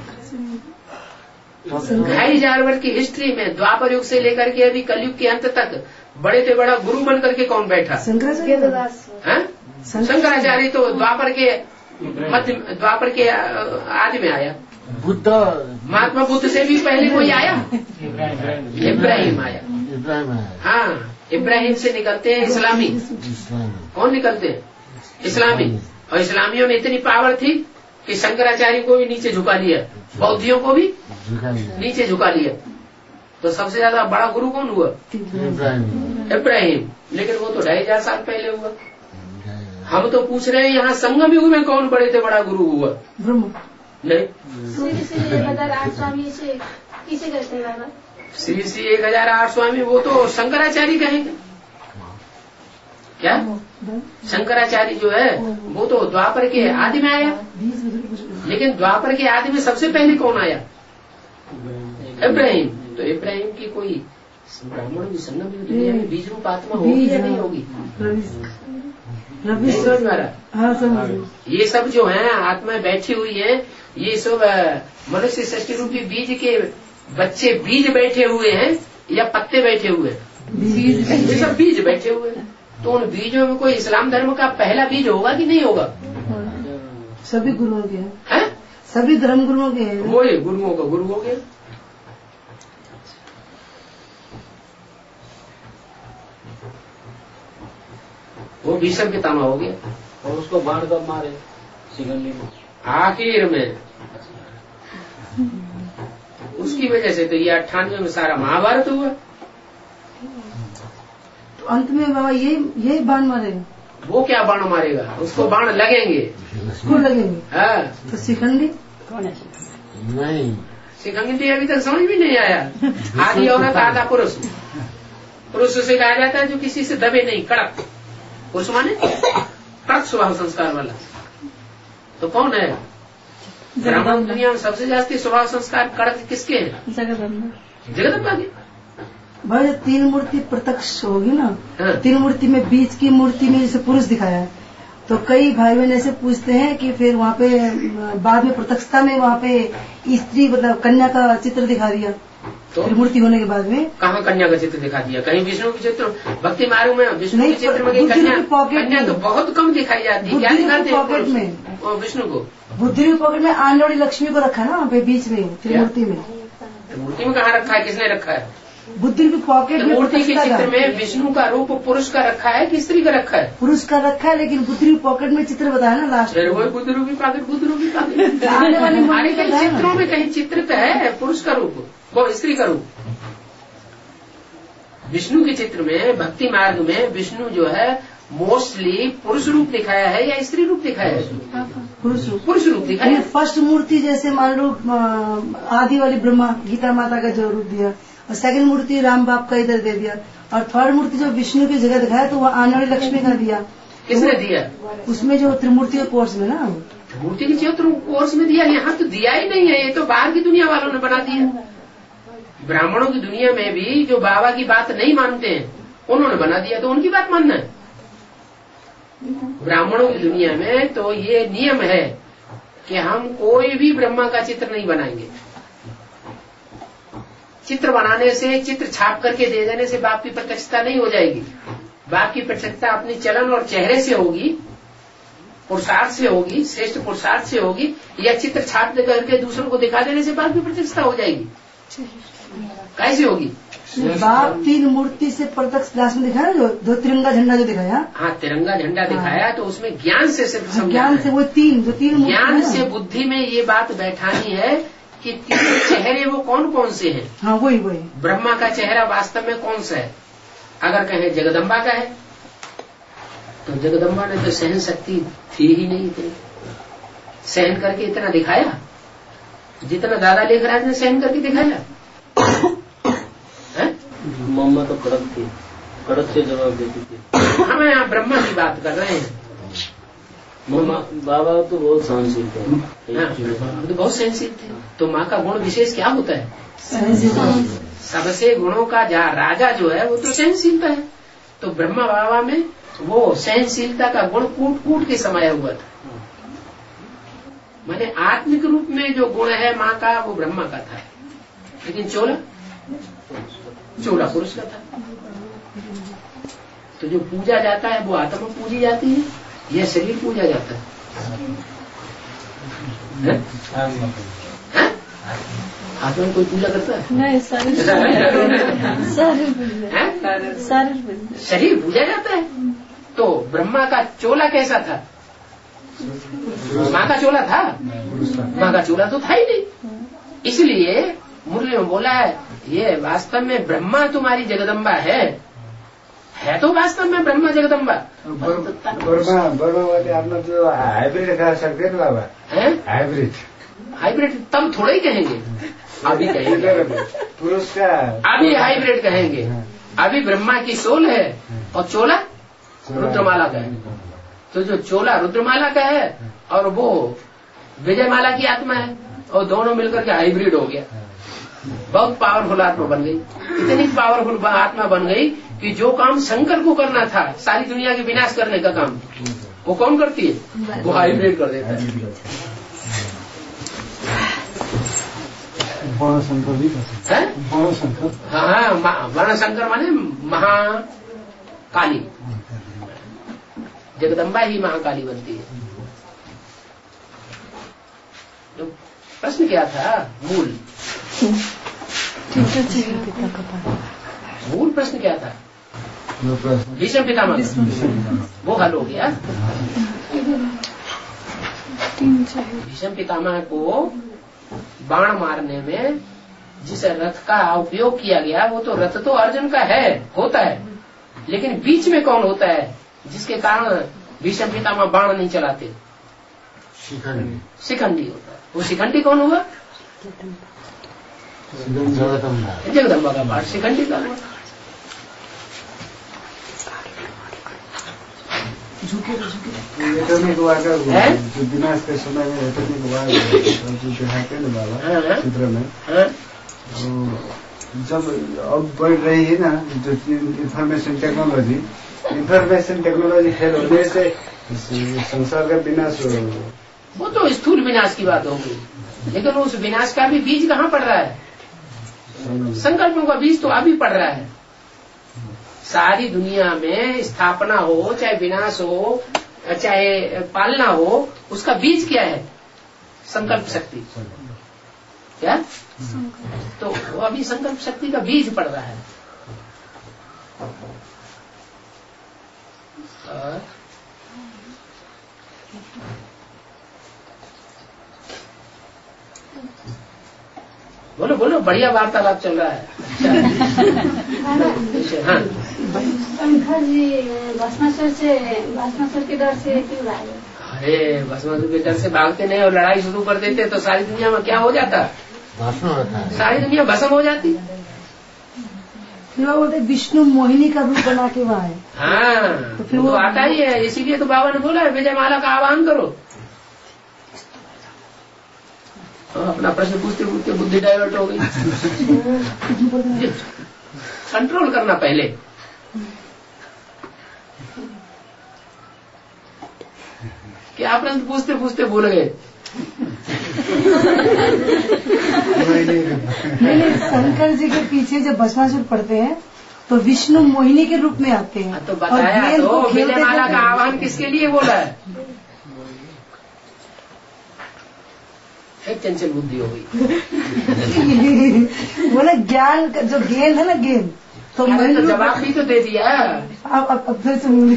2500 वर्ष की हिस्ट्री में द्वापर युग से लेकर के अभी कलयुग के अंत तक बड़े से बड़ा गुरु बन करके कौन बैठा? शंकराचार्य तो द्वापर के मध्य, द्वापर के आदि में आया। बुद्ध, महात्मा बुद्ध से भी पहले कोई आया? इब्राहिम आया। हाँ, इब्राहिम से निकलते हैं इस्लामी। कौन निकलते हैं? इस्लामी। और इस्लामियों में इतनी पावर थी कि शंकराचार्य को भी नीचे झुका लिया, बौद्धियों को भी नीचे झुका लिया। तो सबसे ज्यादा बड़ा गुरु कौन हुआ? इब्राहिम। लेकिन वो तो 2500 साल पहले हुआ। हम तो पूछ रहे हैं यहाँ संगम युग में कौन बड़े से बड़ा गुरु हुआ? नहीं। श्री श्री 1008 स्वामी वो तो शंकराचार्य कहेंगे क्या? शंकराचार्य जो है वो तो द्वापर के आदि में आया। लेकिन द्वापर के आदि में सबसे पहले कौन आया? इब्राहिम। तो इब्राहिम की कोई ब्राह्मण की संगम दुनिया में बीज रूप आत्मा होगी या नहीं होगी? ये सब जो है आत्मा बैठी हुई है, ये सब मनुष्य सृष्टि रूपी बीज के बच्चे बीज बैठे हुए हैं या पत्ते बैठे हुए हैं? ये सब बीज बैठे हुए हैं। तो उन बीजों में कोई इस्लाम धर्म का पहला बीज होगा कि नहीं होगा? सभी गुरुओं के हैं, सभी धर्म गुरुओं के हैं। वो ही गुरुओं का गुरु हो गया। वो भीष्म पितामह हो गया। और उसको बाढ़ कब मारे? सिगंदी में आखिर में। उसकी वजह से तो ये 98 में सारा महाभारत हुआ। तो अंत में बाबा ये बाण मारेगा। वो क्या बाण मारेगा? उसको बाण लगेंगे। उसको लगेंगे? हाँ। तो शिखंडी नहीं, शिखंडी अभी तक समझ भी नहीं आया। आधी औरत आधा पुरुष। पुरुष उसे कहा जाता है जो किसी से दबे नहीं, कड़क। पुरुष माने कड़क स्वभाव संस्कार वाला। तो कौन है? ब्राह्मण दुनिया में सबसे ज्यादा स्वभाव संस्कार कड़क किसके हैं? जगदम्बा के। भाई 3 मूर्ति प्रत्यक्ष होगी ना। हाँ। 3 मूर्ति में बीच की मूर्ति में जैसे पुरुष दिखाया है, तो कई भाई बहन ऐसे पूछते हैं कि फिर वहाँ पे बाद में प्रत्यक्षता में वहाँ पे स्त्री मतलब कन्या का चित्र दिखा दिया। तो मूर्ति होने के बाद में कहाँ कन्या का चित्र दिखा दिया? कहीं विष्णु के चित्र भक्ति मार्ग में विष्णु के चित्र में कन्या तो बहुत कम दिखाई जाती है। क्या दिखाते हैं पॉकेट में? विष्णु को बुद्धि के पॉकेट में आने वाली लक्ष्मी को रखा ना वहाँ पे बीच में त्रिमूर्ति में। मूर्ति में कहाँ रखा है? किसने रखा है? बुद्धि की पॉकेट में। मूर्ति के चित्र में विष्णु का रूप पुरुष का रखा है कि स्त्री का रखा है? पुरुष का रखा है, लेकिन बुद्धि की पॉकेट में चित्र बताया ना लास्ट में। वही बुद्ध रूपी पॉकेट, बुद्ध रूपी पॉकेट। हमारे कई चित्रों में कहीं चित्र तो है पुरुष का रूप, वो स्त्री का रूप। विष्णु के चित्र में भक्ति मार्ग में विष्णु जो है मोस्टली पुरुष रूप दिखाया है या स्त्री रूप दिखाया है? पुरुष रूप दिखाया। फर्स्ट मूर्ति जैसे मान लो आदि वाली ब्रह्मा गीता माता का जो रूप दिया, और सेकंड मूर्ति राम बाप का इधर दे दिया, और थर्ड मूर्ति जो विष्णु की जगह दिखाया तो वह आने वाली लक्ष्मी का दिया। किसने दिया? उसमें जो त्रिमूर्ति के कोर्स में ना, मूर्ति के चित्र कोर्स में दिया। यहाँ तो दिया ही नहीं है, ये तो बाहर की दुनिया वालों ने बना दिया। ब्राह्मणों की दुनिया में भी जो बाबा की बात नहीं मानते हैं उन्होंने बना दिया, तो उनकी बात मानना है। ब्राह्मणों की दुनिया में तो ये नियम है कि हम कोई भी ब्रह्मा का चित्र नहीं बनाएंगे। चित्र बनाने से, चित्र छाप करके दे देने से बाप की प्रत्यक्षता नहीं हो जाएगी। बाप की प्रत्यक्षता अपनी चलन और चेहरे से होगी, पुरुषार्थ से होगी, श्रेष्ठ पुरुषार्थ से होगी, या चित्र छाप दे करके दूसरों को दिखा देने से बाप की प्रत्यक्षता हो जाएगी। कैसी होगी? बाप 3 मूर्ति से प्रत्यक्ष क्लास में दिखाया जो 2 तिरंगा झंडा जो दिखाया। हाँ, तिरंगा झंडा दिखाया तो उसमें ज्ञान से सिर्फ ज्ञान से वो 3 ज्ञान से बुद्धि में ये बात बैठानी है कि 3 चेहरे वो कौन कौन से हैं। हाँ, वही ब्रह्मा का चेहरा वास्तव में कौन सा है? अगर कहें जगदम्बा का है तो जगदम्बा ने तो सहन शक्ति थी ही नहीं थी, सहन करके इतना दिखाया जितना दादा लेखराज ने सहन करके दिखाया। मम्मा तो कड़क थी, कड़क से जवाब देती थी। हम यहाँ ब्रह्मा की बात कर रहे हैं। मम्मा बाबा तो बहुत सहनशील थे, तो बहुत सहनशील थे। तो माँ का गुण विशेष क्या होता है? सबसे गुणों का राजा जो है वो तो सहनशीलता है। तो ब्रह्मा बाबा में वो सहनशीलता का गुण कूट कूट के समाया हुआ था। माने आत्मिक रूप में जो गुण है माँ का वो ब्रह्मा का था, लेकिन चोला पुरुष का था। तो जो पूजा जाता है वो आत्मा पूजी जाती है, यह शरीर पूजा जाता है। आत्मा कोई पूजा करता है? नहीं, शरीर पूजा जाता है। तो ब्रह्मा का चोला कैसा था? माँ का चोला था? माँ का चोला तो था ही नहीं। इसलिए मुरली में बोला है ये वास्तव में ब्रह्मा तुम्हारी जगदम्बा है तो वास्तव में ब्रह्मा जगदम्बा। ब्रह्मा वाले आपने जो हाइब्रिड कह सकते हैं बाबा, हाइब्रिड तब थोड़ा ही कहेंगे, अभी कहेंगे पुरुष का, अभी हाइब्रिड कहेंगे। अभी ब्रह्मा की सोल है और चोला रुद्रमाला का है। तो जो चोला रुद्रमाला का है और वो विजयमाला की आत्मा है, और दोनों मिलकर के हाइब्रिड हो गया। बहुत पावरफुल आत्मा बन गई, इतनी पावरफुल आत्मा बन गई कि जो काम शंकर को करना था, सारी दुनिया के विनाश करने का काम, वो कौन करती है? वो हाइब्रिड कर देता है। वर्णशंकर भी करते हैं। वर्णशंकर, हाँ, वर्णशंकर माने महाकाली, जगदम्बा ही महाकाली बनती है। तो प्रश्न क्या था? मूल प्रश्न क्या था? भीष्म पितामह, वो हल हो गया। भीष्म पितामह को बाण मारने में जिस रथ का उपयोग किया गया, वो तो रथ तो अर्जुन का होता है, लेकिन बीच में कौन होता है जिसके कारण भीष्म पितामह बाण नहीं चलाते? शिखंडी होता है। वो शिखंडी कौन हुआ? जगदम्बा का पाठ शिखंडी का हुआ। एटॉमिक वाटर जो विनाश के समय में एटॉमिक वाटर जो दिखाते हैं बाबा चित्र में, जब अब बढ़ रही है ना जो इंफॉर्मेशन टेक्नोलॉजी फेल होने से संसार का विनाश हो, वो तो स्थूल विनाश की बात होगी, लेकिन उस विनाश का भी बीज कहाँ पड़ रहा है? संकल्पों का बीज तो अभी पड़ रहा है। सारी दुनिया में स्थापना हो, चाहे विनाश हो, चाहे पालना हो, उसका बीज क्या है? संकल्प शक्ति। क्या? तो वो अभी संकल्प शक्ति का बीज पड़ रहा है। और बोलो बोलो, बढ़िया वार्तालाप चल रहा है। हाँ, शंकर जी भस्मासुर के डर से क्यों भागे? अरे भस्मासुर के डर से भागते नहीं और लड़ाई शुरू कर देते तो सारी दुनिया में क्या हो जाता? सारी दुनिया भस्म हो जाती। फिर वो बोलते विष्णु मोहिनी का रूप बना के वहाँ है। हाँ, तो फिर वो आता ही है। इसीलिए तो बाबा ने बोला है विजयमाला का आह्वान करो। अपना प्रश्न पूछते पूछते बुद्धि डाइवर्ट हो गई। कंट्रोल करना पहले। क्या प्रश्न पूछते पूछते भूल गए? नहीं, शंकर जी के पीछे जब भस्मासुर पड़ते हैं तो विष्णु मोहिनी के रूप में आते हैं। तो बताया तो विजयमाला का आह्वान किसके लिए बोला है? एक चंचल बुद्धि हो गई। बोला ज्ञान का जो गेंद है ना, गेंद तो मैंने तो जवाब भी तो दे दिया। अब फिर से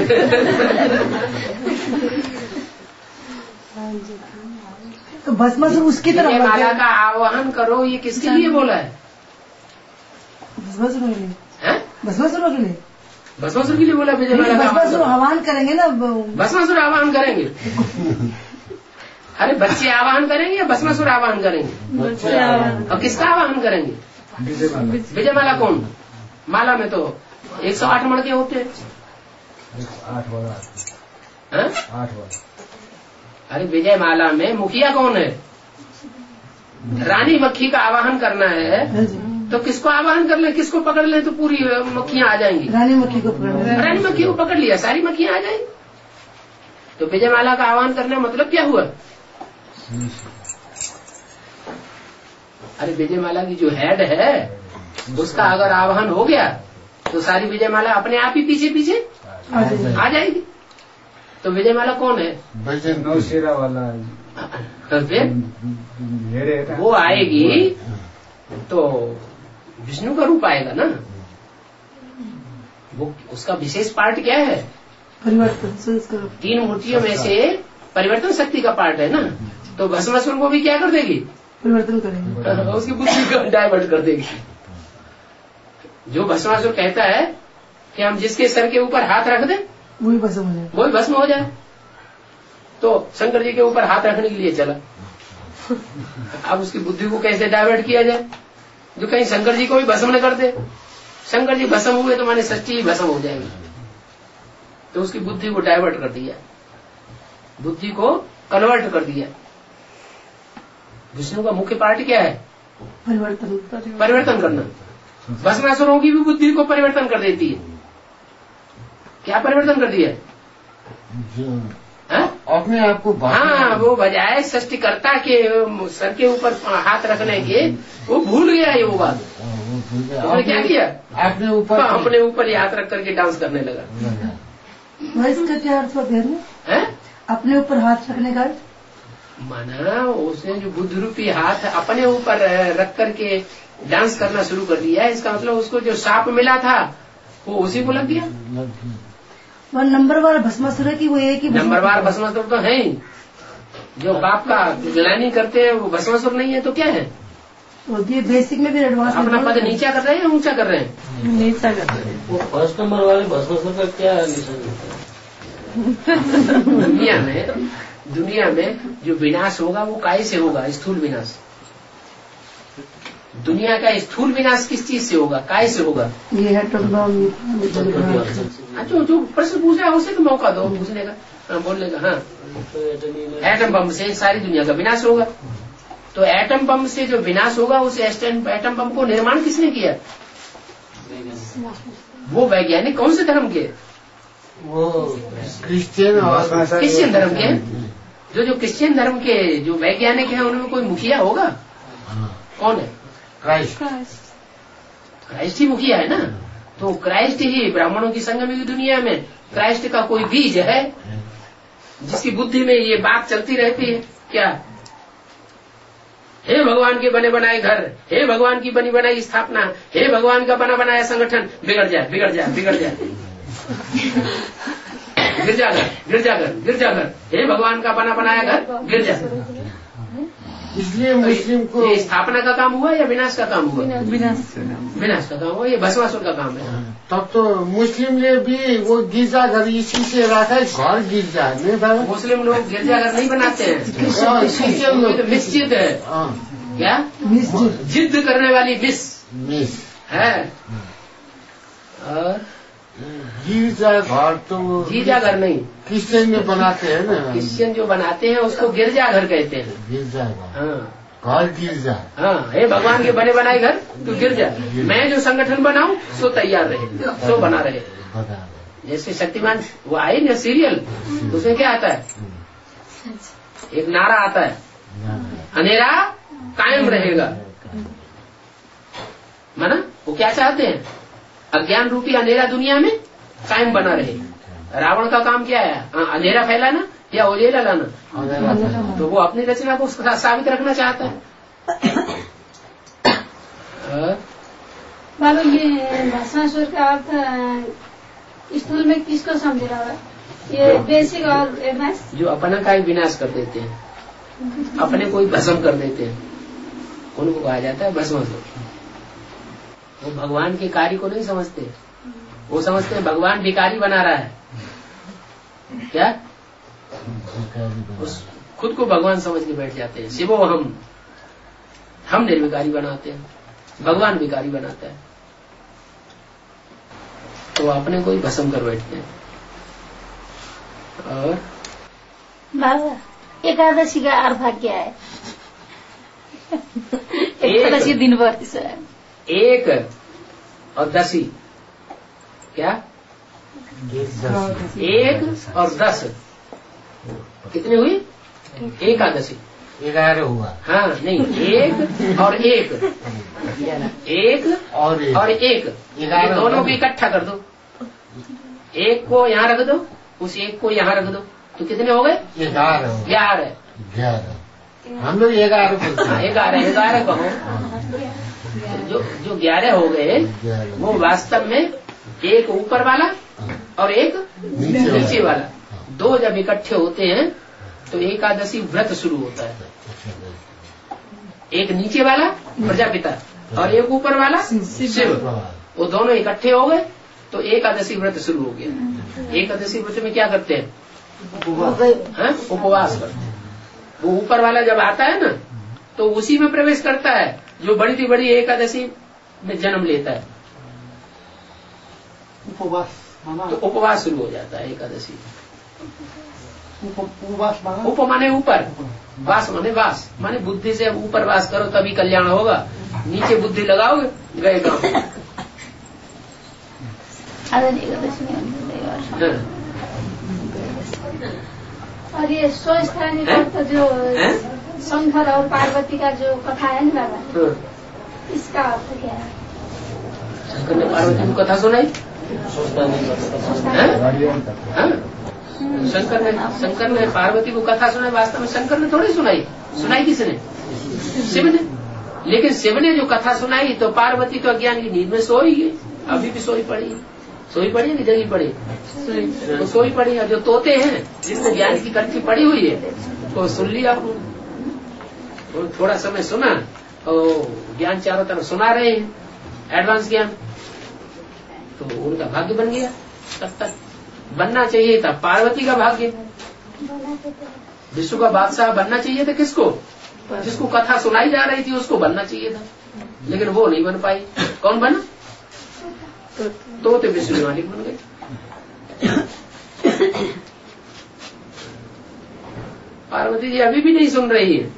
तो भस्मासुर उसकी तरफ माला का आह्वान करो, ये किसके लिए बोला है? भस्मासुर के लिए। भस्मासुर के लिए, भस्मासुर के लिए बोला विजयमाला का भस्मासुर आह्वान करेंगे ना। भस्मासुर आह्वान करेंगे। अरे बच्चे आह्वान करेंगे या भस्मासुर आह्वान करेंगे? और किसका आह्वान करेंगे? विजयमाला कौन? माला में तो 108 मणके होते हैं। 8 वाला 8 वाला। अरे विजय माला में मुखिया कौन है? रानी मक्खी का आवाहन करना है तो किसको आवाहन कर ले, किसको पकड़ ले तो पूरी मक्खियां आ जाएंगी। रानी मक्खी को पकड़ लिया, रानी मक्खी को पकड़ लिया, सारी मक्खियां आ जाएंगी। तो विजय माला का आह्वान करने का मतलब क्या हुआ? अरे विजय माला की जो हेड है उसका अगर आह्वान हो गया तो सारी विजय माला अपने आप ही पीछे पीछे आ जाएगी। तो विजय माला कौन है? नौशेरा वाला। फिर वो आएगी तो विष्णु का रूप आएगा ना। वो उसका विशेष पार्ट क्या है? परिवर्तन। 3 मूर्तियों में से परिवर्तन शक्ति का पार्ट है ना। तो भस्मासुर को भी क्या कर देगी? परिवर्तन करेगी, उसकी बुद्धि को डाइवर्ट कर देगी। जो भस्मासुर कहता है कि हम जिसके सर के ऊपर हाथ रख दें वही भस्म हो जाए, वही भस्म हो जाए, तो शंकर जी के ऊपर हाथ रखने के लिए चला। अब उसकी बुद्धि को कैसे डाइवर्ट किया जाए जो कहीं शंकर जी को भी भस्म न कर दे। शंकर जी भस्म हुए तो माने सच्ची ही भस्म हो जाएगी। तो उसकी बुद्धि को डाइवर्ट कर दिया, बुद्धि को कन्वर्ट कर दिया। विष्णु का मुख्य पार्ट क्या है? परिवर्तन करना। भस्मासुरों की भी बुद्धि को परिवर्तन कर देती है। क्या परिवर्तन कर दिया? अपने आप को। हाँ, वो बजाय सृष्टिकर्ता के सर के ऊपर हाथ रखने के वो भूल गया ये वो बात। उसने क्या किया? अपने ऊपर ही हाथ रख करके डांस करने लगा। इसका क्या अर्थ है? अपने ऊपर हाथ रखने का माना उसने जो बुद्ध रूपी हाथ अपने ऊपर रख करके डांस करना शुरू कर दिया। इसका मतलब उसको जो शाप मिला था वो उसी को लग गया। वो नंबरवार भस्मासुर की वो एक ही नंबरवार भस्मासुर तो है ही। जो बाप का गिलानी करते हैं वो भस्मासुर नहीं है तो क्या है? ये बेसिक में भी एडवांस अपना पद नीचा कर रहे हैं या ऊंचा कर रहे हैं? नीचा कर रहे हैं। वो फर्स्ट नंबर वाले भस्मासुर का क्या निशान होता है? दुनिया में जो विनाश होगा वो काय से होगा? स्थूल विनाश। दुनिया का स्थूल विनाश किस चीज से होगा? काय से होगा? ये एटम बम। जो प्रश्न पूछ रहा है उसे तो मौका दो पूछने का, बोलने का। हाँ, एटम बम से सारी दुनिया का विनाश होगा। तो एटम बम से जो विनाश होगा उस एटम बम को निर्माण किसने किया? वो वैज्ञानिक कौन से धर्म के? वो क्रिश्चियन धर्म के। जो क्रिश्चियन धर्म के जो वैज्ञानिक हैं उनमें कोई मुखिया होगा? कौन है? क्राइस्ट ही मुखिया है ना। तो क्राइस्ट ही ब्राह्मणों की संगम की दुनिया में क्राइस्ट का कोई बीज है जिसकी बुद्धि में ये बात चलती रहती है। क्या? हे भगवान के बने बनाए घर, हे भगवान की बनी बनाई स्थापना, हे भगवान का बना बनाया संगठन बिगड़ जाए, बिगड़ जाए, बिगड़ जाए। गिरजाघर, हे भगवान का बना बनाया घर गिर जाए। इसलिए मुस्लिम को ये स्थापना का काम हुआ या विनाश का काम हुआ? विनाश का काम हुआ। ये भस्मासुर का काम है। तब तो मुस्लिम ने भी वो गिरजाघर इसी से रखा है, घर गिरजा नहीं। मुस्लिम लोग गिरजाघर नहीं बनाते हैं, क्रिश्चियन लोग मिस्जिद है। क्या? जिद करने वाली मिस है। और गिरजाघर तो गिरजाघर नहीं, क्रिश्चियन में बनाते हैं ना। क्रिश्चियन जो बनाते हैं उसको गिरजाघर कहते हैं। गिरजाघर, हाँ, घर गिरजा। हाँ, हे भगवान के बने बनाए घर तू गिर जा। मैं जो संगठन बनाऊं सो तैयार रहे, सो बना रहे। जैसे शक्तिमान वो आई ना सीरियल, उसमें क्या आता है? एक नारा आता है, अंधेरा कायम रहेगा। माना वो क्या चाहते हैं? अज्ञान रूपी अंधेरा दुनिया में कायम बना रहे। रावण का काम क्या है? अंधेरा फैलाना या उजेला लाना? तो वो अपनी रचना को साबित रखना चाहता है। बाबा ये भस्मासुर का अर्थ स्थूल में किसको समझ रहा है? ये बेसिक और एडवांस जो अपना का विनाश कर देते हैं, अपने को ही भस्म कर देते हैं, उनको कहा जाता है भस्मासुर। वो भगवान के कार्य को नहीं समझते, वो समझते हैं भगवान भिखारी बना रहा है। क्या? उस खुद को भगवान समझ के बैठ जाते हैं। शिवो हम निर्विकारी बनाते हैं, भगवान भिखारी बनाता है। तो अपने को ही भस्म कर बैठते हैं। और बाबा एकादशी का अर्थ क्या है? एकादशी दिन भर एक और दसी क्या? 1 और 10 कितनी हुई? एकादशी 11 हुआ। हाँ नहीं, 1 और 1 और 1 दोनों को इकट्ठा कर दो। 1 को यहाँ रख दो, उस 1 को यहाँ रख दो, तो कितने हो गए? 11। हम लोग 11 बोलते हैं। 11 कहो। जो 11 हो गए वो वास्तव में एक ऊपर वाला और एक नीचे वाला, दो जब इकट्ठे होते हैं तो एकादशी व्रत शुरू होता है। एक नीचे वाला प्रजापिता और एक ऊपर वाला शिव, वो दोनों इकट्ठे हो गए तो एकादशी व्रत शुरू हो गया। एकादशी व्रत में क्या करते हैं? उपवास करते हैं। वो ऊपर वाला जब आता है ना तो उसी में प्रवेश करता है जो बड़ी थी बड़ी एकादशी में जन्म लेता है। तो उपवास शुरू हो जाता है एकादशी। उप माने ऊपर, वास माने वास, माने बुद्धि से ऊपर वास करो तभी कल्याण होगा। नीचे बुद्धि लगाओगे गए काम। और ये स्वस्थानी तो जो शंकर और पार्वती का जो कथा है ना बाबा, इसका अर्थ क्या है? शंकर ने पार्वती को कथा सुनाई। शंकर ने पार्वती को कथा सुनाई। वास्तव में शंकर ने थोड़ी सुनाई किसने? शिव ने। लेकिन शिव ने जो कथा सुनाई तो पार्वती तो अज्ञान की नींद में सोई है, अभी भी सोई पड़ी है कि जगी पड़ी? तो सोई पड़ी है। जो तोते हैं जिनको ज्ञान की कंठी पड़ी हुई है तो सुन लिया, तो थोड़ा समय सुना और ज्ञान चारों तरफ सुना रहे हैं, एडवांस ज्ञान, तो उनका भाग्य बन गया। तब तक बनना चाहिए था पार्वती का भाग्य। विश्व का बादशाह बनना चाहिए था किसको? जिसको कथा सुनाई जा रही थी उसको बनना चाहिए था, लेकिन वो नहीं बन पाई। कौन बना? तोते विश्व के मालिक बन गए। पार्वती जी अभी भी नहीं सुन रही है।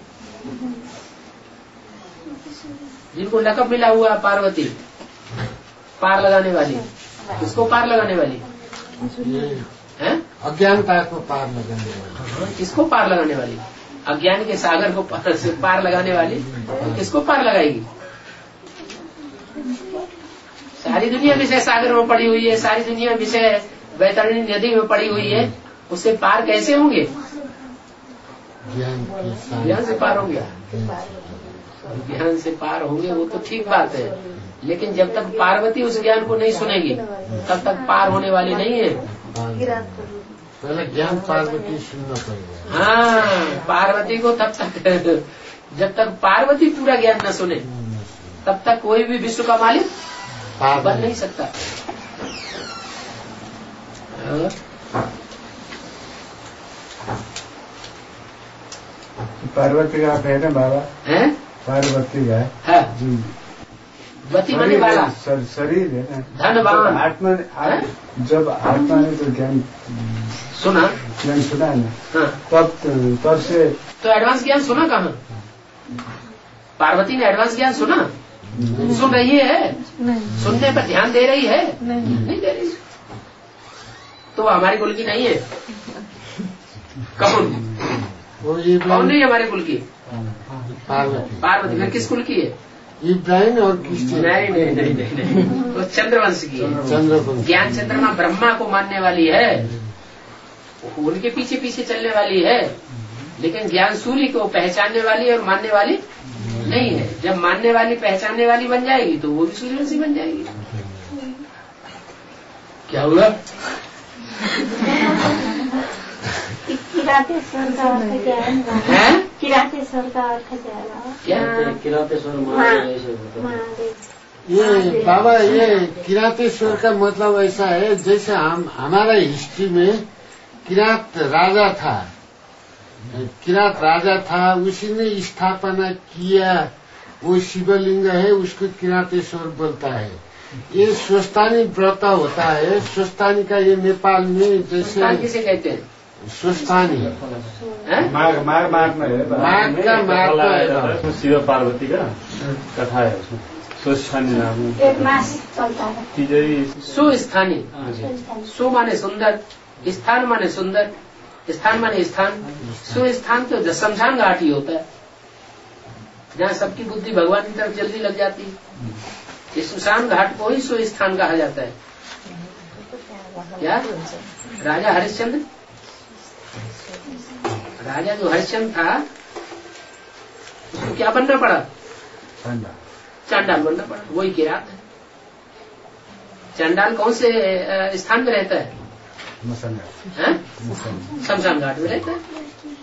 जिनको लकब मिला हुआ पार्वती, पार लगाने वाली, किसको पार लगाने वाली है? अज्ञानता को पार लगाने वाली। किसको पार लगाने वाली? अज्ञान के सागर को पार लगाने वाली किसको पार लगाएगी? सारी दुनिया विषय सागर में पड़ी हुई है, सारी दुनिया विषय वैतरणी नदी में पड़ी हुई है, उससे पार कैसे होंगे? ज्ञान से पार होंगे। ज्ञान से पार होंगे वो तो ठीक बात है, लेकिन जब तक पार्वती उस ज्ञान को नहीं सुनेगी तब तक पार होने वाली नहीं है। पहले ज्ञान पार्वती सुनना पड़ेगा। हाँ, पार्वती को तब तक, जब तक पार्वती पूरा ज्ञान न सुने तब तक कोई भी विश्व का मालिक बन नहीं सकता। पार्वती का है ना बाबा? है पार्वती का है जी। वती माने वाला शरीर है ना, धनवान। आत्मा जब आत्मा ने तो ज्ञान सुना है ना, हाँ। तब से तो एडवांस ज्ञान सुना कहाँ? पार्वती ने एडवांस ज्ञान सुना? सुन रही है? सुनने पर ध्यान दे रही है? नहीं दे रही। तो हमारे कुल की नहीं है। कौन नहीं हमारे कुल की? पार्वती फिर किस कुल की है? इब्राहिम और कृष्ण। नहीं, वो चंद्रवंश की है। ज्ञान चंद्रमा ब्रह्मा को मानने वाली है, उनके पीछे पीछे चलने वाली है, लेकिन ज्ञान सूर्य को पहचानने वाली और मानने वाली नहीं है। जब मानने वाली पहचानने वाली बन जाएगी तो वो भी सूर्यवंशी बन जाएगी। क्या हुआ? किरातेश्वर का अर्थ क्या है? किरातेश्वर का अर्थ क्या है? किरातेश्वर ये बाबा, ये किरातेश्वर का मतलब ऐसा है जैसे हमारा हिस्ट्री में किरात राजा था, उसी ने स्थापना किया, वो शिवलिंग है, उसको किरातेश्वर बोलता है। ये स्वस्थानी व्रत होता है। स्वस्थानी का ये नेपाल में जैसे किसे कहते हैं? स्वस्थानी माघ में है। माघ का माघ शिव पार्वती का कथा है उसमें, स्वस्थानी नाम एक मास चलता है। सुस्थानी, सु माने सुंदर, स्थान माने सुंदर, स्थान माने स्थान। सुस्थान तो शमशान घाट ही होता है, जहाँ सबकी बुद्धि भगवान की तरफ जल्दी लग जाती है। इस शमशान घाट को ही सुस्थान कहा जाता है। क्या राजा हरिश्चंद्र, राजा जो हरिश्चंद्र था उसको क्या बनना पड़ा? चांडाल बनना पड़ा। वही किरात है। चांडाल कौन से स्थान में रहता है? शमशान घाट में रहता है।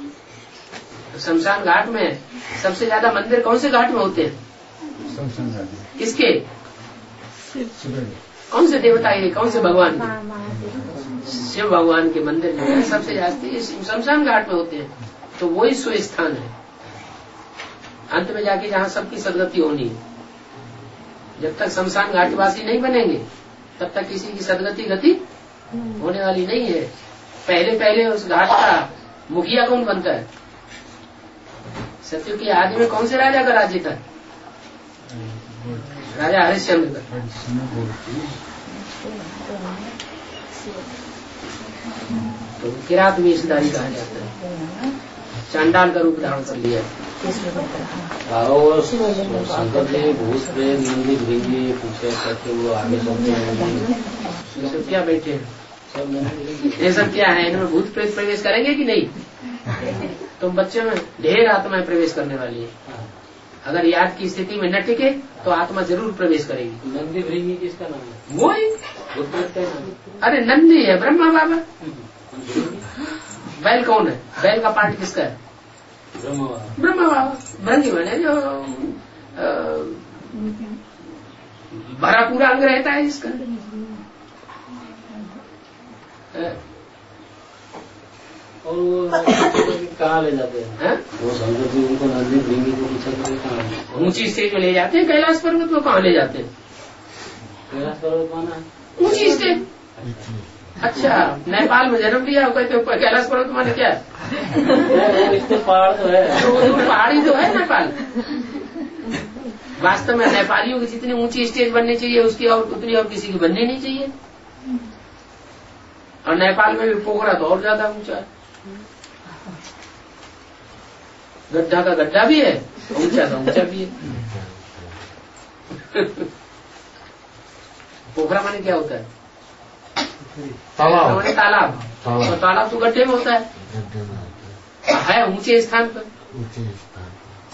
शमशान घाट में सबसे ज्यादा मंदिर कौन से घाट में होते हैं? किसके? कौन से देवता है? कौन से भगवान के? शिव भगवान के मंदिर जो है सबसे ज्यादा शमशान घाट में होते हैं। तो वही सुस्थान है अंत में जाके, जहाँ सबकी सदगति होनी है। जब तक शमशान घाटवासी नहीं बनेंगे तब तक किसी की सदगति गति होने वाली नहीं है। पहले उस घाट का मुखिया कौन बनता है? सत्ययुग की आदि में कौन से राजा का राज्य था? राजा हरिश्चंद्र का। तो किरात में ईशदारी कहा जाता है। चांडाल का रूप धारण कर लिया। और शंकर जी भूत प्रेत नंदी भृंगी पूछे करके वो आगे चलते हैं। तो क्या बैठे हैं ये सब क्या है? इनमें भूत प्रेत प्रवेश करेंगे कि नहीं? तो बच्चों में ढेर आत्माएं प्रवेश करने वाली है। अगर याद की स्थिति में न टिके तो आत्मा जरूर प्रवेश करेगी। नंदी भृंगी किसका नाम है? वो ही अरे नंदी है, ब्रह्मा बाबा। बैल कौन है? बैल का पार्ट किसका है? ब्रह्मा बाबा। भृंगी मैंने जो भरा पूरा अंग रहता है इसका। और वो कहाँ ले जाते हैं? वो शंकर जी उनको नंदी भृंगी को पीछे कहाँ ऊंची स्टेज में ले जाते हैं। कैलाश पर्वत को कहाँ ले जाते हैं? कैलाश पर्वत माना ऊंची स्टेज। अच्छा, नेपाल में जन्म लिया कहते कैलाश पर्वत माने क्या? पहाड़ तो है, तो पहाड़ी तो है नेपाल। वास्तव में नेपालियों की जितनी ऊंची स्टेज बननी चाहिए उसकी और उतनी और किसी की बननी नहीं चाहिए। और नेपाल में भी पोखरा तो और ज्यादा ऊंचा है। गड्ढा का गड्ढा भी है, ऊंचा का ऊंचा भी है। पोखरा माने क्या होता है? तालाब। तालाब। और तालाब तो गड्ढे में होता है ऊंचे स्थान पर। ऊंचे स्थान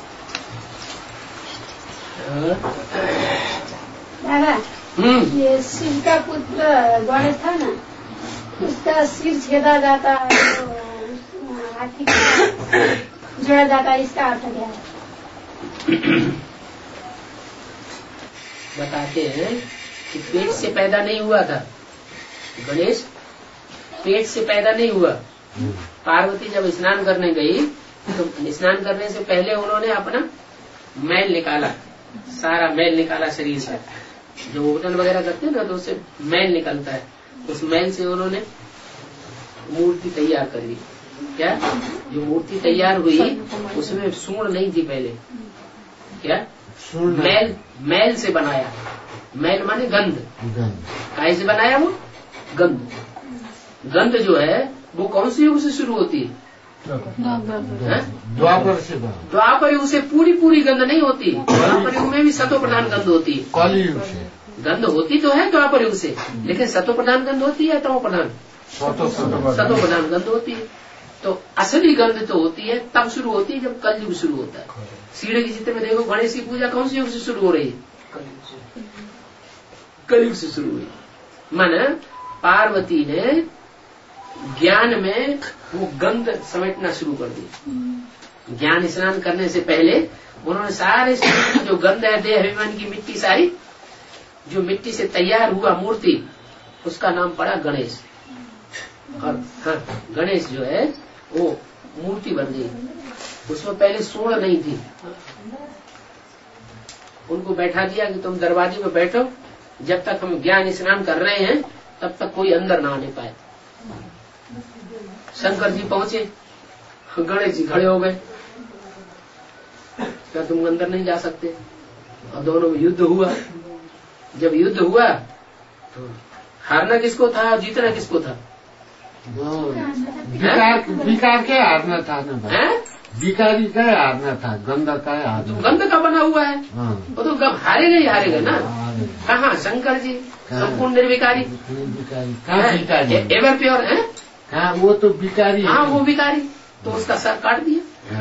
दादा, ये शिव का पुत्र गणेश था ना, उसका सिर छेदा जाता है तो हाथी जोड़ा जाता है, इसका अर्थ क्या है? बताते हैं कि पेट से पैदा नहीं हुआ था गणेश, पेट से पैदा नहीं हुआ। पार्वती जब स्नान करने गई तो स्नान करने से पहले उन्होंने अपना मैल निकाला, सारा मैल निकाला शरीर से। जो ओटन वगैरह करते हैं ना तो उससे मैल निकलता है। उस मैल से उन्होंने मूर्ति तैयार कर दी। क्या जो मूर्ति तैयार हुई उसमें सूंड नहीं थी पहले। क्या मैल से बनाया। मैल माने गंध। काहे से बनाया? वो गंध। गंध जो है वो कौन से युग से शुरू होती है? द्वापर से। द्वापर युग से पूरी गंध नहीं होती। द्वापर युग में भी सतो प्रधान गंध होती है। कलयुग से गंध होती तो है द्वापर युग से, लेकिन सतो प्रधान गंध होती है तमो प्रधान? सतो प्रधान गंध होती है। तो असली गंध तो होती है तब शुरू होती है जब कलयुग शुरू होता है। सीढ़े की चित्र में देखो गणेश की पूजा कौन से युग से शुरू हो रही है? कलयुग से शुरू हुई। माना पार्वती ने ज्ञान में वो गंध समेटना शुरू कर दी। ज्ञान स्नान करने से पहले उन्होंने सारे जो गंध है देह अभिमान की मिट्टी, सारी जो मिट्टी से तैयार हुआ मूर्ति, उसका नाम पड़ा गणेश। और हाँ, गणेश जो है वो मूर्ति बन गई। उसमें पहले सूंड नहीं थी। उनको बैठा दिया कि तुम दरवाजे में बैठो जब तक हम ज्ञान स्नान कर रहे हैं तब तक कोई अंदर ना आने पाए। शंकर जी पहुंचे, गणेश जी खड़े हो गए, क्या तुम अंदर नहीं जा सकते? और दोनों में युद्ध हुआ। जब युद्ध हुआ तो हारना किसको था और जीतना किसको था? विकार के हारना था ना, विकारी का हारना था, गंध का हारना। गंध का बना हुआ है वो तो हारेगा ही हारेगा ना। कहाँ शंकर जी संपूर्ण निर्विकारी, एवर प्योर है। हाँ वो तो विकारी। हाँ वो विकारी, तो उसका सर काट दिया,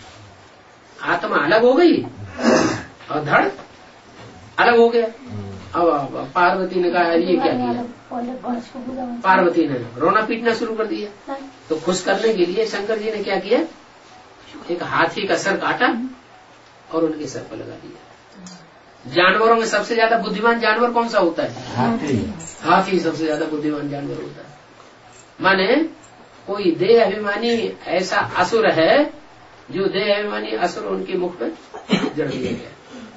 आत्मा अलग हो गई और धड़ अलग हो गया। अब पार्वती ने कहा ये क्या किया? पार्वती ने रोना पीटना शुरू कर दिया। तो खुश करने के लिए शंकर जी ने क्या किया, एक हाथी का सर काटा और उनके सर पर लगा दिया। जानवरों में सबसे ज्यादा बुद्धिमान जानवर कौन सा होता है? हाथी। हाथी सबसे ज्यादा बुद्धिमान जानवर होता है। माने कोई देह अभिमानी ऐसा असुर है जो देह अभिमानी असुर उनके मुख पे जड़ दिया गया,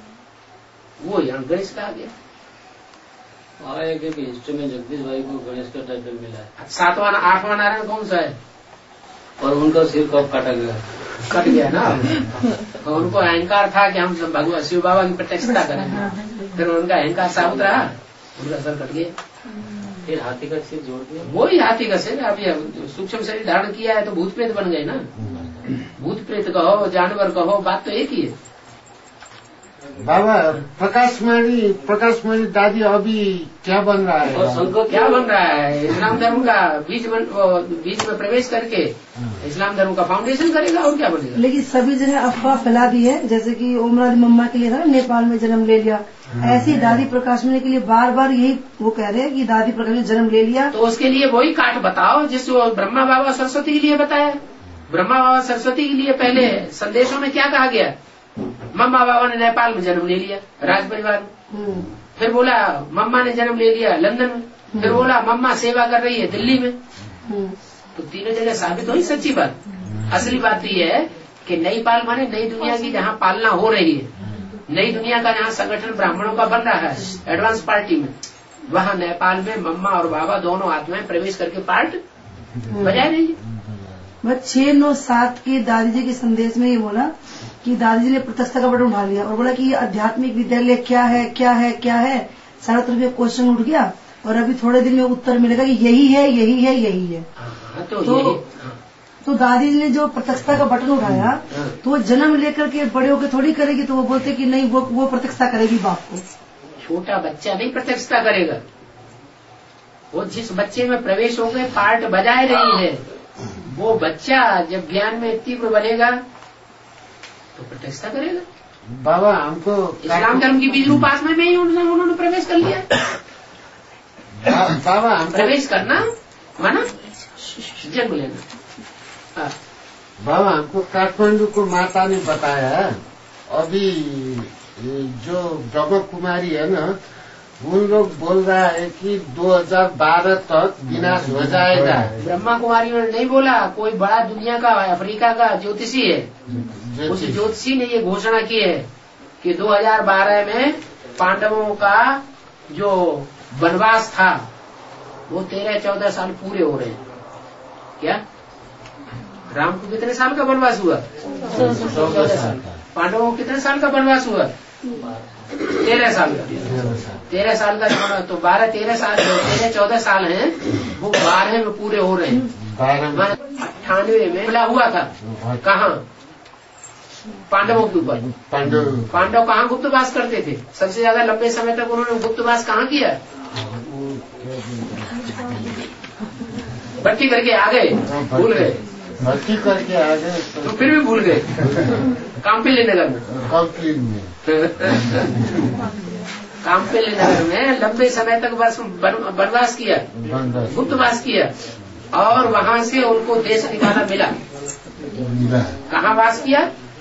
वो यहाँ गणेश कहा गया। हिस्ट्री में जगदीश भाई को गणेश का टाइटल मिला है। 7वां 8वां नारायण कौन सा है? और उनका सिर कब काटा गया? कट गया ना। तो उनको अहंकार था कि हम भगवान शिव बाबा की प्रत्यक्षता करेंगे, फिर उनका अहंकार साबुत रहा, उनका सर कट गया। फिर हाथी का सिर जोड़ दिया। वो ही हाथी का सिर। अब सूक्ष्म शरीर धारण किया है तो भूत प्रेत बन गए ना। भूत प्रेत कहो जानवर कहो, बात तो एक ही है। बाबा प्रकाशमणि दादी अभी क्या बन रहा है? और संघ क्या बन रहा है? इस्लाम धर्म का बीच में प्रवेश करके इस्लाम धर्म का फाउंडेशन करेगा और क्या बनेगा। लेकिन सभी जगह अफवाह फैला दी है, जैसे कि ओमराज मम्मा के लिए था नेपाल में जन्म ले लिया, ऐसी दादी प्रकाशमणि के लिए बार बार यही वो कह रहे हैं कि दादी प्रकाशमणि जन्म ले लिया। तो उसके लिए वही काट बताओ जिसको ब्रह्मा बाबा सरस्वती के लिए बताया। ब्रह्मा बाबा सरस्वती के लिए पहले संदेशों में क्या कहा गया? मम्मा बाबा ने नेपाल में जन्म ले लिया राज परिवार में, फिर बोला मम्मा ने जन्म ले लिया लंदन में, फिर बोला मम्मा सेवा कर रही है दिल्ली में। तो तीनों जगह साबित हुई सच्ची बात। असली बात तो ये है कि नई पाल माने नई दुनिया की जहाँ पालना हो रही है, नई दुनिया का जहाँ संगठन ब्राह्मणों का बन रहा है एडवांस पार्टी में, वहाँ नेपाल में मम्मा और बाबा दोनों आत्माएं प्रवेश करके पार्ट बजा रही है। 697 के दादी जी के संदेश में ये बोला कि दादी जी ने प्रत्यक्षता का बटन उठा लिया और बोला कि ये आध्यात्मिक विद्यालय क्या है क्या है क्या है, सारा तरफ क्वेश्चन उठ गया और अभी थोड़े दिन में उत्तर मिलेगा कि यही है यही है यही है। तो दादी जी ने जो प्रत्यक्षता का बटन उठाया तो वो जन्म लेकर के बड़े होकर थोड़ी करेगी, तो वो बोलते कि नहीं वो प्रत्यक्षता करेगी बाप को। छोटा बच्चा नहीं प्रत्यक्षता करेगा, वो जिस बच्चे में प्रवेश हो गए पार्ट बजाए रही है, वो बच्चा जब ज्ञान में तीव्र बनेगा तो प्रत्यक्षता करेगा। बाबा हमको इस्लाम धर्म की बीज उपासना में ही उन्होंने प्रवेश कर लिया। बाबा हम प्रवेश करना माना जन्म लेना। बाबा हमको काठमांडू को माता ने बताया, अभी जो ब्रह्म कुमारी है ना, उन लोग बोल रहा है कि 2012 तक विनाश हो जाएगा। ब्रह्मा कुमारी ने नहीं बोला, कोई बड़ा दुनिया का अफ्रीका का ज्योतिषी है, उस ज्योतिषी ने ये घोषणा की है कि 2012 में पांडवों का जो वनवास था वो 13-14 साल पूरे हो रहे हैं। क्या राम को कितने साल का वनवास हुआ? 14 साल। पांडवों को कितने साल का वनवास हुआ? 13 साल का। 13 साल का, तो 12-13 साल 13-14 साल हैं, वो 12 में पूरे हो रहे हैं। 98 में हमला हुआ था, कहाँ? पांडवों के ऊपर। पांडव कहाँ गुप्तवास करते थे? सबसे ज्यादा लंबे समय तक उन्होंने गुप्तवास कहाँ किया? भट्टी करके आ गए, भूल गए। भर्ती करके आ गए तो फिर भी भूल गए। कामपिल्ली नगर में कामपिल्ली नगर में लंबे समय तक बस वनवास किया, गुप्तवास किया, और वहाँ से उनको देश निकाला मिला। कहाँ वास किया?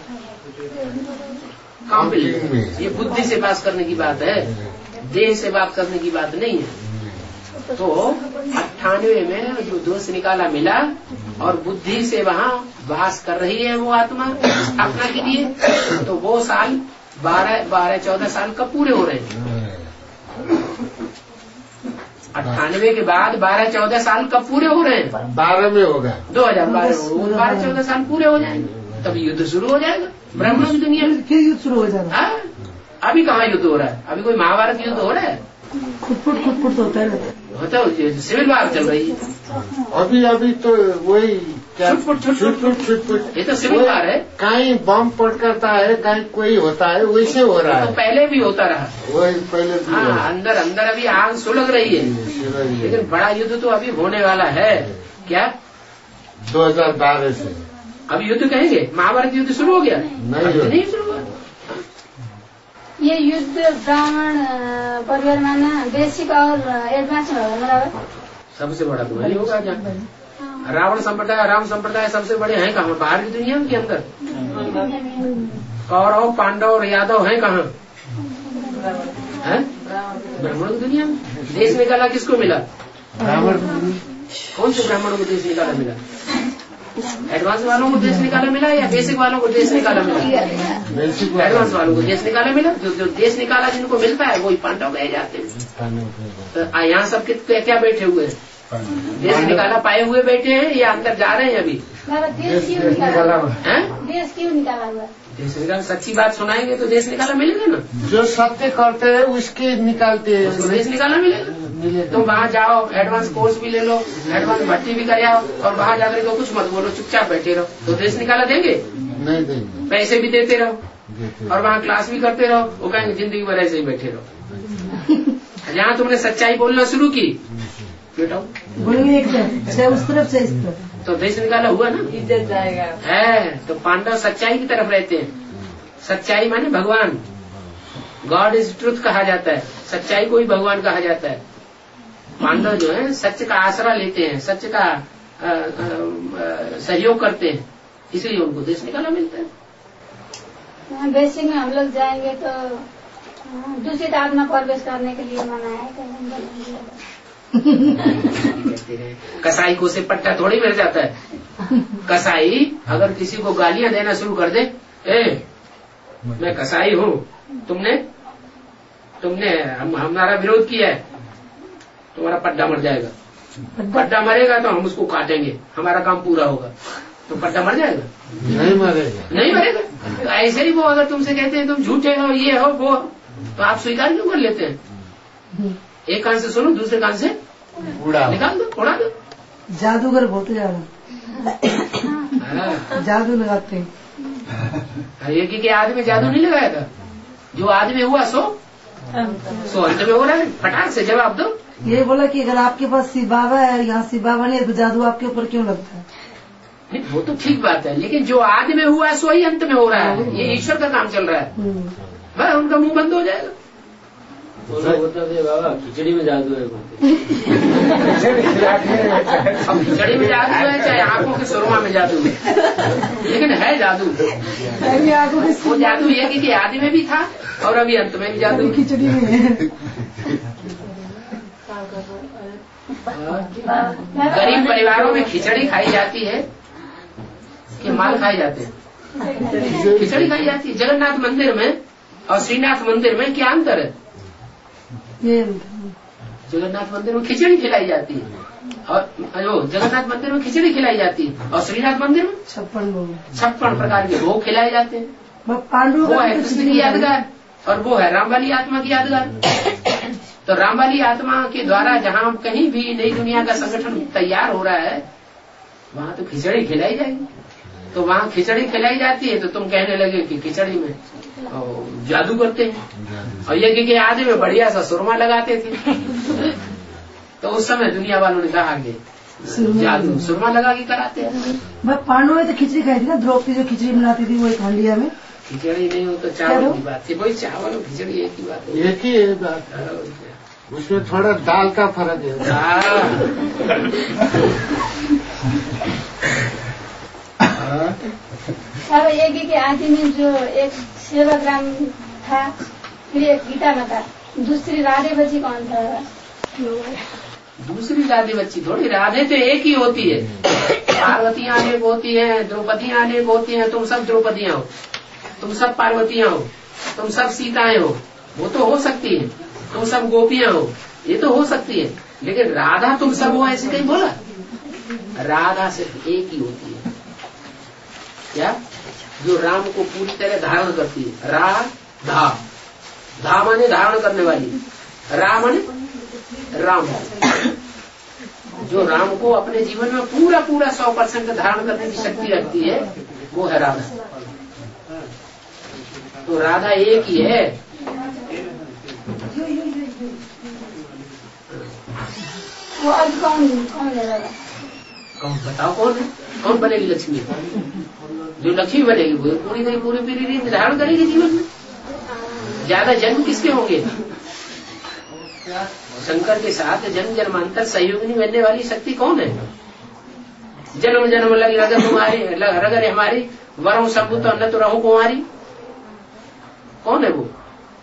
कामपिल्ली। ये बुद्धि से बात करने की बात है, देह से बात करने की बात नहीं है। तो 98 में जो दोष निकाला मिला और बुद्धि से वहाँ वास कर रही है वो आत्मा स्थापना के लिए, तो वो साल 12-14 साल का पूरे हो रहे हैं। 98 के बाद 12-14 साल कब पूरे हो रहे हैं? 12 में होगा, 2012 12-14 साल पूरे हो जाएंगे, तब युद्ध शुरू हो जाएगा ब्राह्मणों की दुनिया में। फिर युद्ध शुरू हो जाएगा। अभी कहाँ युद्ध हो रहा है? अभी कोई महाभारत युद्ध हो रहा है? खुटपुट होता है, होता है, सिविल वार चल रही है अभी तो वही क्या छुटपुट, ये तो सिविल वार है। कहीं बम पड़ता है, कहीं कोई होता है, वैसे हो रहा है। तो पहले भी होता रहा, वही पहले भी। हाँ, अंदर अंदर अभी आग सुलग रही है, लेकिन बड़ा युद्ध तो अभी होने वाला है। क्या 2012 से अभी युद्ध कहेंगे? महाभारत युद्ध शुरू हो गया? नहीं शुरू हुआ। ये युद्ध ब्राह्मण परिवार माना बेसिक और एडवांस में होगा बराबर? सबसे बड़ा तो वही होगा। जहाँ रावण संप्रदाय, राम संप्रदाय सबसे बड़े हैं कहाँ? बाहर की दुनिया के अंदर। कौरव, पांडव और यादव हैं कहाँ? हैं ब्राह्मणों की दुनिया में। देश निकाला किसको मिला? ब्राह्मण। कौन से ब्राह्मणों को देश निकाला मिला? एडवांस वालों को देश निकाला मिला या बेसिक वालों को देश निकाला मिला? एडवांस वालों को देश निकाला मिला। जो देश निकाला जिनको मिलता है वही पांडव कहे जाते हैं। तो यहाँ सब क्या बैठे हुए हैं? देश निकाला पाए हुए बैठे हैं या अंदर जा रहे हैं? अभी देश क्यों निकाला हुआ? देश क्यों निकाला हुआ? देश निकाला, सच्ची बात सुनाएंगे तो देश निकाला मिलेगा ना। जो सत्य करते हैं उसके निकालते हैं, उसको देश निकाला मिलेगा। तुम वहाँ जाओ, एडवांस कोर्स भी ले लो, एडवांस भर्ती भी कर आओ, और वहाँ जाकर के कुछ मत बोलो, चुपचाप बैठे रहो, तो देश निकाला देंगे? नहीं देंगे। पैसे भी देते रहो और वहाँ क्लास भी करते रहो, वो कहेंगे जिंदगी भर ऐसे ही बैठे रहो। जहाँ तुमने सच्चाई बोलना शुरू की, बेटा बोलेंगे उस तरफ से इस तरफ, तो देश निकाला हुआ ना, इज्जत जाएगा है। तो पांडव सच्चाई की तरफ रहते हैं। सच्चाई माने भगवान, गॉड इज ट्रुथ कहा जाता है, सच्चाई को ही भगवान कहा जाता है। पांडव जो है सत्य का आसरा लेते हैं, सत्य का सहयोग करते हैं, इसलिए उनको देश निकाला मिलता है। बेसिक में हम लोग जाएंगे तो दूषित आत्मा प्रवेश करने के लिए मना है। कसाई को से पट्टा थोड़ी मिल जाता है। कसाई अगर किसी को गालियां देना शुरू कर दे, मैं कसाई हूँ, तुमने हमारा विरोध किया है, तुम्हारा पट्टा मर जाएगा। पट्टा मरेगा तो हम उसको काटेंगे, हमारा काम पूरा होगा। तो पट्टा मर जाएगा? नहीं मरेगा। नहीं मरेगा। ऐसे ही वो अगर तुमसे कहते हैं तुम झूठे हो, ये हो वो, तो आप स्वीकार क्यों कर लेते हैं? एक कान से सुनो, दूसरे कान से निकाल दो, उड़ा दो। जादूगर बहुत ज्यादा जादू लगाते हैं। ये कि आदमी जादू नहीं लगाया था, जो आदमी हुआ सो अंत में हो रहा है। फटाक से जवाब दो। ये बोला कि अगर आपके पास शिव बाबा है, यहाँ शिव बाबा नहीं है, तो जादू आपके ऊपर क्यों लगता है? नहीं, वो तो ठीक बात है, लेकिन जो आदि में हुआ है सो ही अंत में हो रहा है। ये ईश्वर का काम चल रहा है। बस उनका मुंह बंद हो जाएगा। वो लोग होता थे बाबा खिचड़ी में जादू है। अब खिचड़ी में जादू है, चाहे आंखों के सुरमा में जादू है, लेकिन है जादू। वो जादू ये कि आदि में भी था और अभी अंत में भी जादू खिचड़ी में है। गरीब परिवारों में खिचड़ी खाई जाती है कि माल खाए जाते हैं? खिचड़ी खाई जाती है। जगन्नाथ मंदिर में और श्रीनाथ मंदिर में क्या अंतर है? जगन्नाथ मंदिर में खिचड़ी खिलाई जाती है और जगन्नाथ मंदिर में खिचड़ी खिलाई जाती है और श्रीनाथ मंदिर में 56 प्रकार के भोग खिलाए जाते हैं। पांडु वो है कृष्ण की यादगार और वो है राम वाली आत्मा की यादगार। तो राम वाली आत्मा के द्वारा जहाँ कहीं भी नई दुनिया का संगठन तैयार हो रहा है, वहाँ तो खिचड़ी खिलाई जाएगी। तो वहाँ खिचड़ी खिलाई जाती है तो तुम कहने लगे कि खिचड़ी में जादू करते हैं, और ये कि आदि में बढ़िया सा सुरमा लगाते थे। तो उस समय दुनिया वालों ने कहा कि जादू सुरमा लगा के कराते हैं। पांडवों में तो खिचड़ी खाई थी ना, द्रौपदी जो खिचड़ी बनाती थी वो एक हंडिया में। खिचड़ी नहीं हो तो चावल की बात थी, वही चावल और खिचड़ी एक ही बात है। एक ही है बात, उसमें थोड़ा दाल का फर्क है। अब एक आदि में जो एक सेवाग्राम था, फिर एक गीता में था, दूसरी राधे बच्ची कौन था? दूसरी राधे बच्ची थोड़ी, राधे तो एक ही होती है। पार्वतियां अनेक होती हैं, द्रौपदियां अनेक होती हैं। तुम सब द्रौपदियां हो, तुम सब पार्वतियां हो, तुम सब सीताएं हो, वो तो हो सकती है। तुम सब गोपियां हो, ये तो हो सकती है। लेकिन राधा तुम सब हो ऐसे कहीं बोला? राधा सिर्फ एक ही होती है। क्या? जो राम को पूरी तरह धारण करती है। राधा, धा माने धारण करने वाली, राम माने राम, जो राम को अपने जीवन में पूरा 100% धारण करने की शक्ति रखती है, वो है राधा। तो राधा एक ही है। वो अब कौन है राधा? कौन बताओ कौन है? कौन बनेगी लक्ष्मी? जो लक्ष्मी बनेगी वो पूरी रीति धारण करेगी जीवन में। ज्यादा जन्म किसके होंगे? शंकर के साथ जन्म जन्मांतर सहयोगिनी बनने वाली शक्ति कौन है? जन्म जन्म लगी रगर तुम्हारी, रगर हमारी, वरों शंभु तो अन्य तो रहो कुमारी। कौन है वो?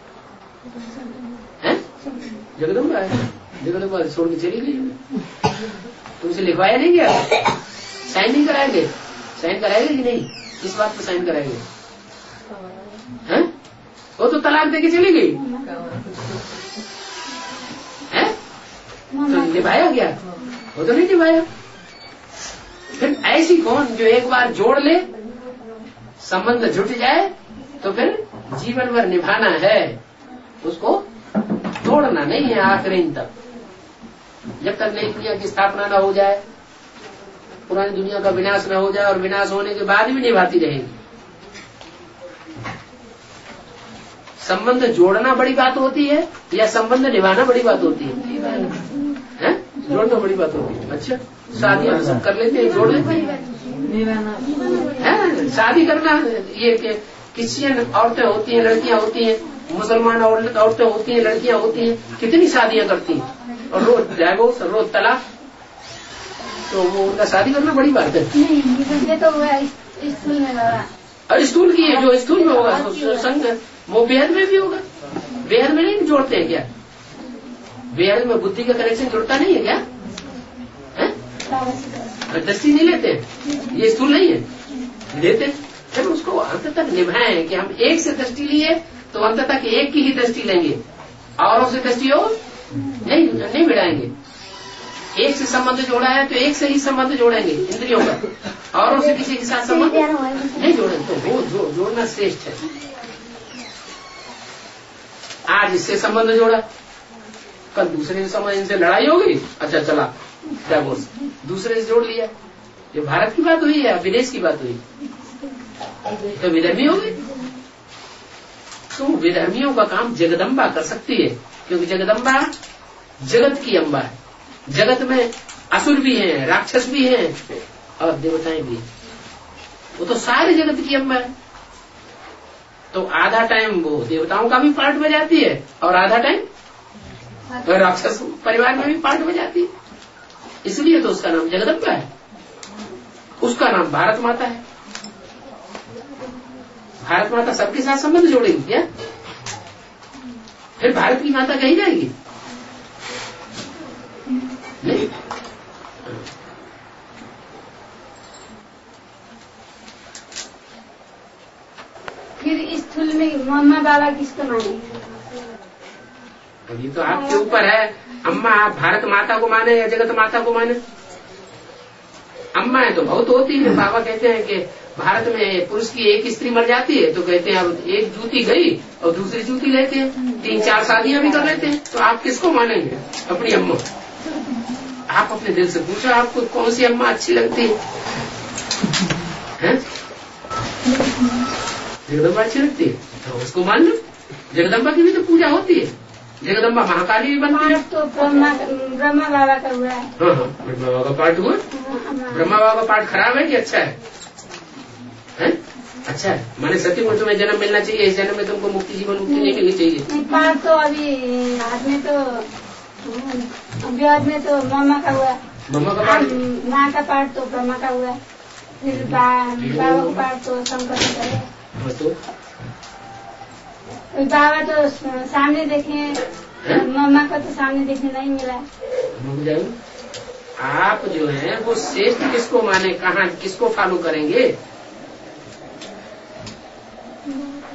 है जगदम्बा है। जगदम्बा छोड़ के चली गई। तुमसे लिखवाया नहीं गया? साइन नहीं कराएंगे? साइन कराएंगे कि नहीं? इस बात पर साइन कराएंगे? हैं? वो तो तलाक देके चली गई है? तो निभाया गया? वो तो नहीं निभाया। फिर ऐसी कौन जो एक बार जोड़ ले, संबंध जुट जाए, तो फिर जीवन भर निभाना है, उसको तोड़ना नहीं है आखिरी तक। जब तक नई दुनिया की स्थापना न हो जाए, पुरानी दुनिया का विनाश न हो जाए, और विनाश होने के बाद भी निभाती रहेगी। संबंध जोड़ना बड़ी बात होती है या संबंध निभाना बड़ी बात होती है? जोड़ना बड़ी बात होती है। अच्छा, शादियां सब कर लेते हैं, जोड़ लेते हैं। शादी करना ये क्रिश्चियन औरतें होती हैं, लड़कियां होती हैं, मुसलमान औरतें होती हैं, लड़कियां होती हैं, कितनी शादियां करती हैं, और रोज डाइवोर्स, रोज तलाक। तो वो उनका शादी करना बड़ी बात है। नहीं, तो स्कूल में लगा। और स्कूल की है, जो स्कूल में होगा संग, वो बेहद में भी होगा। बेहद में नहीं जोड़ते हैं क्या? बेहद में बुद्धि का कनेक्शन जुड़ता नहीं है क्या? दस्ती नहीं लेते? ये स्कूल नहीं है, लेते। जब उसको अंत तक निभाएं कि हम एक से दृष्टि लिए तो अंत तक एक की ही दृष्टि लेंगे, औरों से दृष्टि हो नहीं मिलाएंगे। एक से संबंध जोड़ा है तो एक से ही संबंध जोड़ेंगे इंद्रियों का, औरों से किसी के साथ संबंध नहीं जोड़ेंगे। तो वो जोड़ना श्रेष्ठ है। आज इससे संबंध जोड़ा, कल दूसरे से संबंध, इनसे लड़ाई होगी, अच्छा चला डाइवोर्स, दूसरे से जोड़ लिया। ये भारत की बात हुई या विदेश की बात हुई? तो विधर्मी होगी। तो विधर्मियों का काम जगदम्बा कर सकती है, क्योंकि जगदम्बा जगत की अम्बा है। जगत में असुर भी हैं, राक्षस भी हैं और देवताएं भी हैं। वो तो सारे जगत की अम्बा है। तो आधा टाइम वो देवताओं का भी पार्ट बजाती है और आधा टाइम राक्षस परिवार में भी पार्ट बजाती है। इसलिए तो उसका नाम जगदम्बा है। उसका नाम भारत माता है। भारत माता सबके साथ संबंध जोड़ेगी क्या? फिर भारत की माता कही जाएगी नहीं? फिर स्थूल में मम्मा बाबा किसको माने? अभी तो आपके ऊपर है। अम्मा आप भारत माता को माने या जगत माता को माने? अम्मा है तो बहुत होती है। बाबा कहते हैं कि भारत में पुरुष की एक स्त्री मर जाती है तो कहते हैं अब एक जूती गई और दूसरी जूती लेते हैं, 3-4 शादियां भी कर लेते हैं। तो आप किसको मानेंगे? अपनी अम्मा। आप अपने दिल से पूछो आपको कौन सी अम्मा अच्छी लगती है? जगदम्बा अच्छी लगती है तो उसको मान लो। जगदम्बा की भी तो पूजा होती है। जगदम्बा महाकाली भी बनती है। तो ब्रह्मा बाबा का हुआ है। हाँ, ब्रह्मा बाबा का पाठ हुआ। ब्रह्मा बाबा का पाठ खराब है कि अच्छा है? अच्छा है। माने सत्य में तुम्हें जन्म मिलना चाहिए, इस जन्म में तुमको मुक्ति, जीवन मुक्ति नहीं मिलनी चाहिए। पाठ तो अभी आदमी तो बाद में तो मामा का हुआ, मम्मा का पाठ, माँ का पाठ तो ब्रह्मा का हुआ, फिर बाबा का पाठ तो शंकर का है। तो बाबा तो सामने देखे, मम्मा का तो सामने देखने नहीं मिला। आप जो है वो श्रेष्ठ किसको माने, कहाँ किसको फॉलो करेंगे?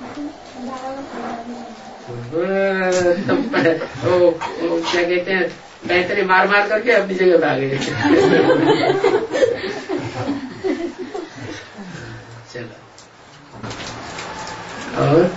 क्या कहते हैं, बेहतरी मार मार करके अपनी जगह भागे। चलो और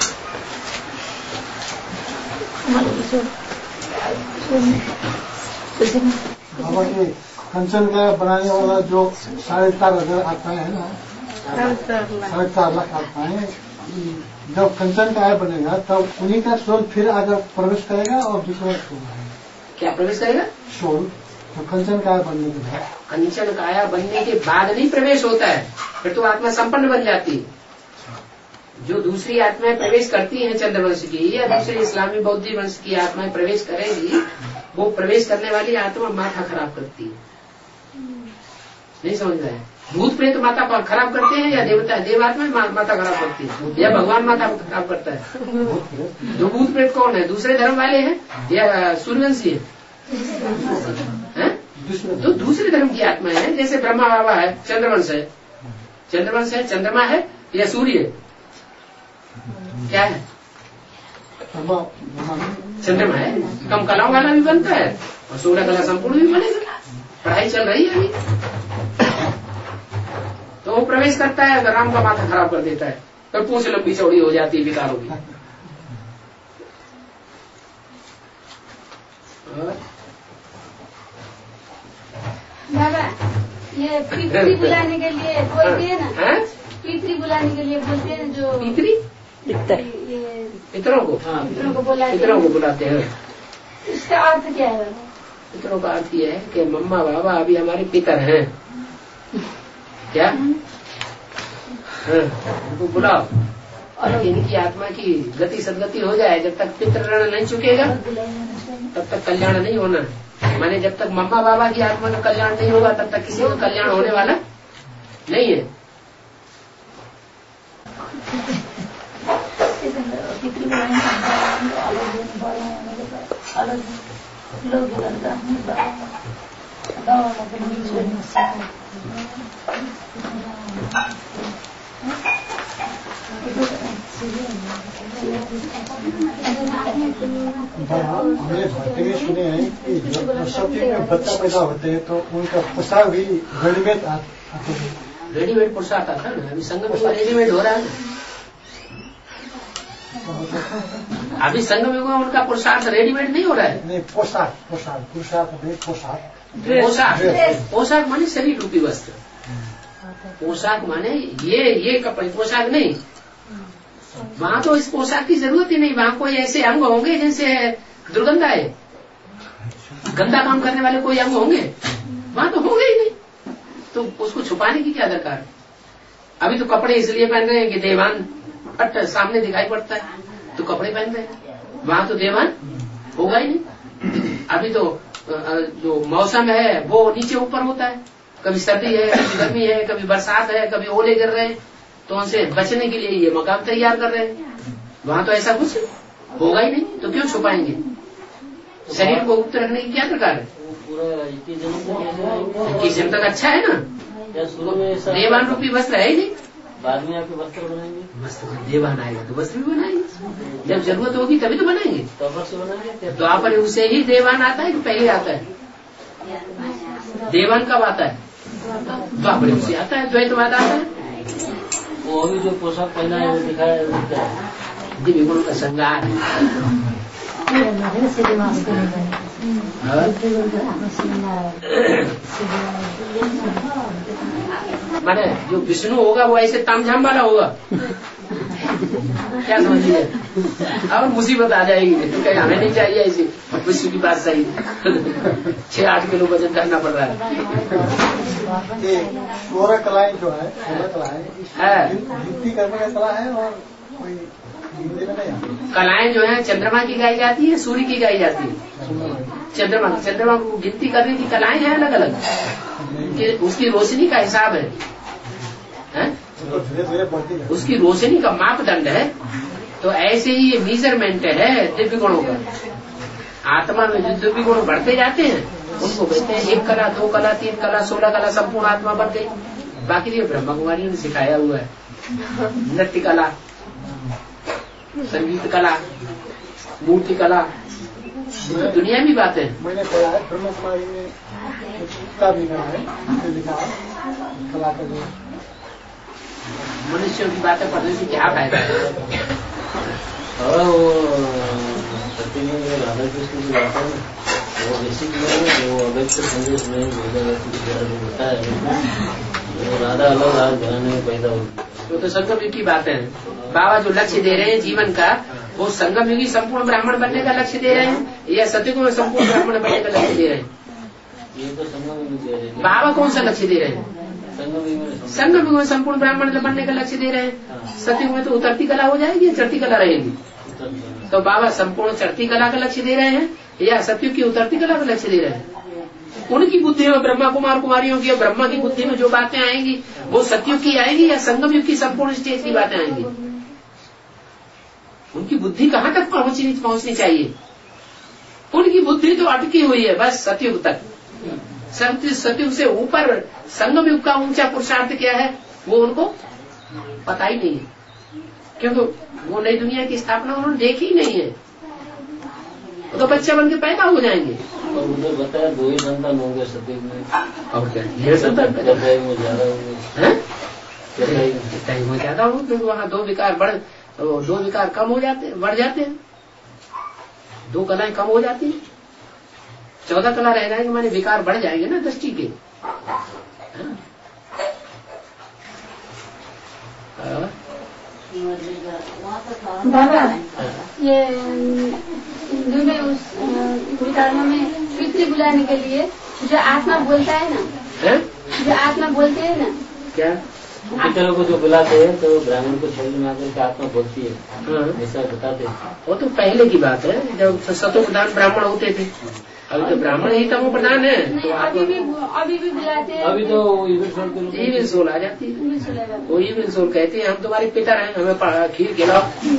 बाबा के कंचन का बनाने वाला जो 4.5 आत्माएं है ना, 4.5 लाख आत्माएं, जब कंचन का आय बनेगा तब उन्हीं का सोल फिर आगे प्रवेश करेगा और दूसरा सोल क्या प्रवेश करेगा? सोल तो कंचन काया बनने के बाद, कंचन काया बनने के बाद नहीं प्रवेश होता है, फिर तो आत्मा संपन्न बन जाती है। जो दूसरी आत्माएं प्रवेश करती हैं चंद्रवंश की या दूसरे इस्लामी बौद्धी वंश की आत्माएं प्रवेश करेंगी, वो प्रवेश करने वाली आत्मा माथा खराब करती है। नहीं समझ रहे हैं? भूत प्रेत माता खराब करते हैं या देवता देवात्मा माता खराब करती है या भगवान माता खराब करता है? जो भूत प्रेत कौन है? दूसरे धर्म वाले हैं या सूर्यवंशी है? तो दूसरे धर्म की आत्मा है, जैसे ब्रह्मा बाबा है, चंद्रवंश है, चंद्रमा है या सूर्य क्या है? चंद्रमा है। कम कलाओं वाला भी बनता है और 16 कला संपूर्ण भी बनेगा। पढ़ाई चल रही है अभी, तो वो प्रवेश करता है, राम का माथा खराब कर देता है, तो पूंछ लंबी चौड़ी हो जाती है विकारों की। बाबा ये पितरी बुलाने के लिए बोलते हैं ना, पितरी बुलाने के लिए बोलते हैं, जो पितरी पितरों को बुलाते हैं। इसका अर्थ क्या है? पितरों का अर्थ यह है कि मम्मा बाबा अभी हमारे पितर हैं, क्या उनको बुलाओ और इनकी आत्मा की गति सदगति हो जाए। जब तक पितृ ऋण नहीं चुकेगा तब तक कल्याण नहीं होना। माने जब तक मम्मा बाबा की आत्मा का कल्याण नहीं होगा तब तक किसी का कल्याण होने वाला नहीं है। हमने भक्ति में सुने हैं कि जब सत्य में बच्चा पैदा होते हैं तो उनका पोशाक भी रेडीमेड आते हैं। रेडीमेड पोशाक आता है ना, अभी संगम में रेडीमेड हो रहा है। अभी संगम में उनका पोशाक रेडीमेड नहीं हो रहा है। नहीं, पोशाक माने शरीर रूपी वस्त्र। पोशाक माने ये कपड़े, पोशाक नहीं। वहाँ तो इस पोशाक की जरूरत ही नहीं। वहाँ कोई ऐसे अंग होंगे जैसे दुर्गंध आए, गंदा काम करने वाले कोई अंग होंगे, वहाँ तो होंगे ही नहीं, तो उसको छुपाने की क्या दरकार। अभी तो कपड़े इसलिए पहन रहे हैं कि देवान पट सामने दिखाई पड़ता है तो कपड़े पहन रहे हैं। वहाँ तो देवान होगा ही नहीं। अभी तो जो मौसम है वो नीचे ऊपर होता है, कभी सर्दी है, कभी गर्मी है, कभी बरसात है, कभी ओले गिर रहे हैं, तो उनसे बचने के लिए ये मकाम तैयार कर रहे हैं। वहाँ तो ऐसा कुछ होगा ही नहीं, तो क्यों छुपाएंगे। शरीर को गुप्त रखने की क्या दरकार है। 21 जन तक अच्छा है ना। देवान रूपी वस्त्र है ही नहीं, बाद में आके वस्त्र बनाएंगे। वस्त्र देवान आएगा तो वस्त्र भी बनाएंगे, जब जरूरत होगी तभी तो बनाएंगे। तो अवश्य बनाएंगे। तो आप उसे ही देवान आता है कि पहले आता है। देवान कब आता है? तो आप उसे आता है, द्वैतवाद आता है। वो अभी जो पोशाक पहना है वो दिखाया दिव्य गुरु का श्रृंगार। माने जो विष्णु होगा वो ऐसे तामझाम वाला होगा, क्या समझिए। और मुसीबत आ जाएगी, तो कहीं हमें नहीं चाहिए ऐसी विष्णु की बात सही। 6-8 किलो वजन करना पड़ रहा है। 16 कलाएं जो है, 16 कलाएं गिनती करने का कला है और कोई कलाएं जो है चंद्रमा की गाई जाती है, सूर्य की गाई जाती है। चंद्रमा को गिनती करने की कलाएं हैं अलग अलग, उसकी रोशनी का हिसाब है, उसकी रोशनी का मापदंड है। तो ऐसे ही ये मेजरमेंट है दिव्य गुणों का। आत्मा में जो दिव्य गुण बढ़ते जाते हैं उनको कहते हैं 1 कला, 2 कला, 3 कला, 16 कला संपूर्ण आत्मा बन गई। बाकी ये ब्रह्मा कुमारियों ने सिखाया हुआ है। नृत्य कला, संगीत कला, मूर्ति कला, तो दुनियावी बातें मैंने पढ़ा है ब्रह्म कुमारी में का भी नाम है, लिखा है कला का जो मनुष्यों की बातें पढ़ने से क्या फायदा है? और वो सत्य में राधा कृष्ण की बात है, वो बेसिक में वो अव्यक्त संदेश में होता है, वो राधा अलग राज घराने में पैदा होती है। वो तो संगम युग की बातें हैं। बाबा जो लक्ष्य दे रहे हैं जीवन का, वो संगम युगी संपूर्ण ब्राह्मण बनने का लक्ष्य दे रहे हैं या सतयुग में संपूर्ण ब्राह्मण बनने का लक्ष्य दे रहे हैं? ये तो संगम युग दे रहे हैं। बाबा कौन सा लक्ष्य दे रहे हैं? संगम युग में संपूर्ण ब्राह्मण बनने का लक्ष्य दे रहे हैं। सतयुग में तो उतरती कला हो जाएगी या चढ़ती कला रहेगी? तो बाबा संपूर्ण चढ़ती कला का लक्ष्य दे रहे हैं या सतयुग की उतरती कला का लक्ष्य दे रहे हैं? उनकी बुद्धि में ब्रह्मा कुमार कुमारियों की, ब्रह्मा की बुद्धि में जो बातें आएंगी वो सतयुग की आएंगी या संगम युग की संपूर्ण स्टेज की बातें आएंगी? उनकी बुद्धि कहाँ तक पहुंचनी चाहिए? उनकी बुद्धि तो अटकी हुई है बस सतयुग तक। सतयुग से ऊपर संगम युग का ऊंचा पुरुषार्थ क्या है वो उनको पता ही नहीं है, क्योंकि वो नई दुनिया की स्थापना उन्होंने देखी ही नहीं है। वो तो बच्चे बन के पैदा हो जाएंगे। और उधर बताया 2 ही संतान होंगे सतयुग में, और क्या ये संतान ज्यादा होंगे, ज्यादा हो तो वहाँ 2 विकार कम हो जाते, बढ़ जाते हैं, 2 कलाएं कम हो जाती हैं, 14 कला रह जाएंगे, माने विकार बढ़ जाएंगे ना दृष्टि के। बाबा ये हिंदू में उस धर्म में पितृ बुलाने के लिए जो आत्मा बोलता है ना, जो आत्मा बोलते हैं ना, क्या पितरों को जो बुलाते हैं तो ब्राह्मण को शरीर में आकर के आत्मा बोलती है, ऐसा बताते हैं। वो तो पहले की बात है जब सतो प्रधान ब्राह्मण होते थे। अभी तो ब्राह्मण ही तमो प्रधान है, तो अभी भी बुलाते हैं। अभी तो ईविल सोल आ जाती है। वो ईविल सोल कहती है हम तुम्हारे पिता हैं, हमें खीर खिलाओ।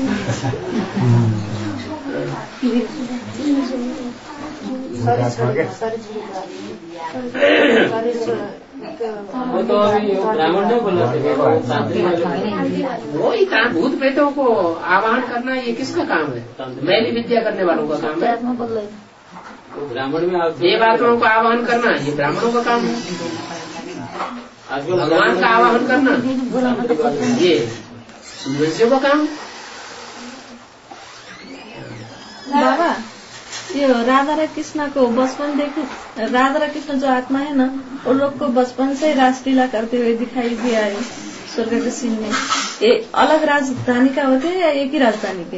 वो तो अभी ब्राह्मण नहीं बुलाते, वो ही काम भूत प्रेतों को आवाहन करना ये किसका काम है? मैली विद्या करने वालों का काम है। ब्राह्मण में देवात्माओं का आवाहन करना ये ब्राह्मणों का काम है। भगवान का आवाहन करना ये सूर्यवंशियों का काम। बाबा ये राधा कृष्ण को बचपन देखे, राधा कृष्ण जो आत्मा है ना वो लोग को बचपन से रासलीला करते हुए दिखाई दिया है स्वर्ग के सीन में। ये अलग राजधानी का होते हैं या एक ही राजधानी के?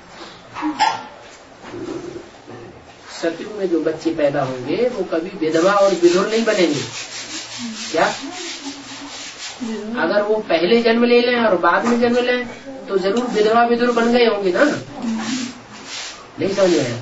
सतयुग में जो बच्चे पैदा होंगे वो कभी विधवा और विधुर नहीं बनेंगे। क्या अगर वो पहले जन्म ले लें और बाद में जन्म लें तो जरूर विधवा विधुर बन गए होंगे ना? नहीं समझ रहे?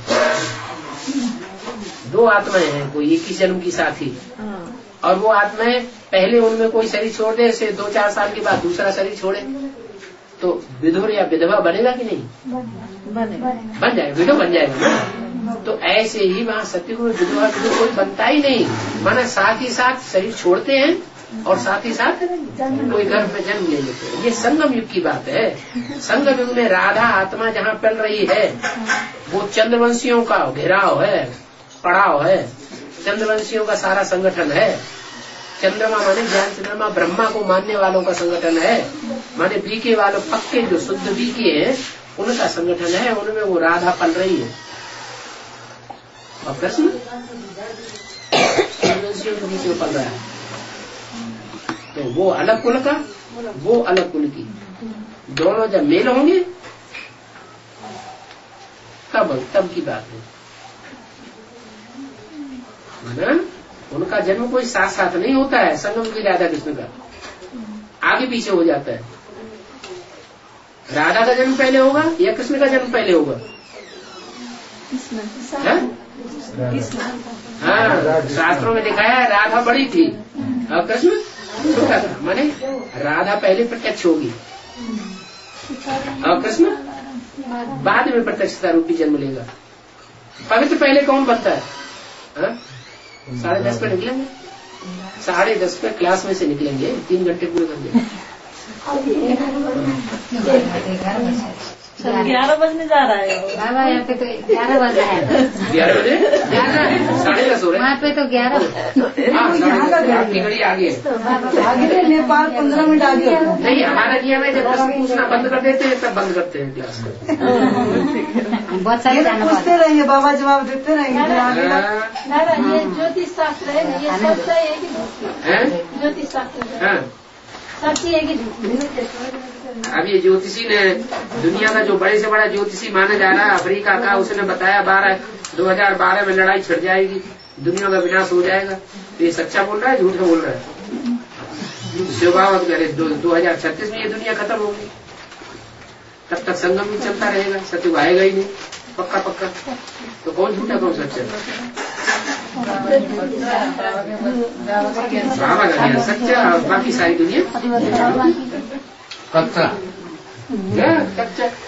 2 आत्माएं हैं, कोई एक ही जन्म की साथी, और वो आत्माएं पहले उनमें कोई शरीर छोड़ दे, ऐसे 2-4 साल के बाद दूसरा शरीर छोड़े तो विधुर या विधवा बनेगा कि नहीं? बन जाएगा, विधवा बन जाएगा ना। तो ऐसे ही वहाँ सतयुग में विधवा विधुर कोई बनता ही नहीं, माना साथ ही साथ शरीर छोड़ते हैं और साथ ही साथ कोई गर्भ में जन्म ले लेते हैं। ये संगम युग की बात है। संगम युग में राधा आत्मा जहाँ पल रही है वो चंद्रवंशियों का घेराव है, पड़ाव है, चंद्रवंशियों का सारा संगठन है। चंद्रमा माने ज्ञान चंद्रमा ब्रह्मा को मानने वालों का संगठन है, माने बीके वालों पक्के जो शुद्ध बीके हैं उनका संगठन है, उनमें वो राधा पल रही है। और कृष्ण चंद्रवंशियों के बीच में पल रहा है, तो वो अलग कुल का, वो अलग कुल की, दोनों जब मेल होंगे तब की बात है ना। उनका जन्म कोई साथ साथ नहीं होता है। संगम की राधा कृष्ण का आगे पीछे हो जाता है। राधा का जन्म पहले होगा या कृष्ण का जन्म पहले होगा? हाँ, शास्त्रों में दिखाया है राधा बड़ी थी और कृष्ण छोटा था, माने राधा पहले प्रत्यक्ष होगी और कृष्ण बाद में प्रत्यक्षता रूपी जन्म लेगा। पवित्र पहले कौन बनता है? 10:30 पे निकलेंगे, 10:30 पे क्लास में से निकलेंगे, 3 घंटे पूरे कर देंगे। 11 बजने जा रहा है बाबा। यहाँ पे तो 11 बज रहा है। 11 बजे 10:30 हो रहे। वहाँ पे तो 11। आपकी घड़ी आगे आगे नेपाल 15 मिनट आगे। नहीं, हमारा नियम है जब प्रश्न पूछना बंद कर देते हैं तब बंद करते हैं क्लास को। बहुत सारे पूछते रहेंगे, बाबा जवाब देते रहेंगे। दादा ये ज्योतिष शास्त्र है ना, ये सब सही है कि ज्योतिष शास्त्र सच्ची है कि अब ये ज्योतिषी ने दुनिया का जो बड़े से बड़ा ज्योतिषी माना जा रहा है अफ्रीका का, उसने बताया 2012 में लड़ाई छिड़ जाएगी, दुनिया का विनाश हो जाएगा। तो ये सच्चा बोल रहा है झूठ बोल रहा है? शिवभावत करे 2036 में ये दुनिया खत्म होगी, तब तक संगम ही चलता रहेगा, सत्य आएगा ही नहीं पक्का। तो कौन झूठा कौन सच्चा? बाबा का ज्ञान सच्चा और बाकी सारी दुनिया कच्चा। कच्चा।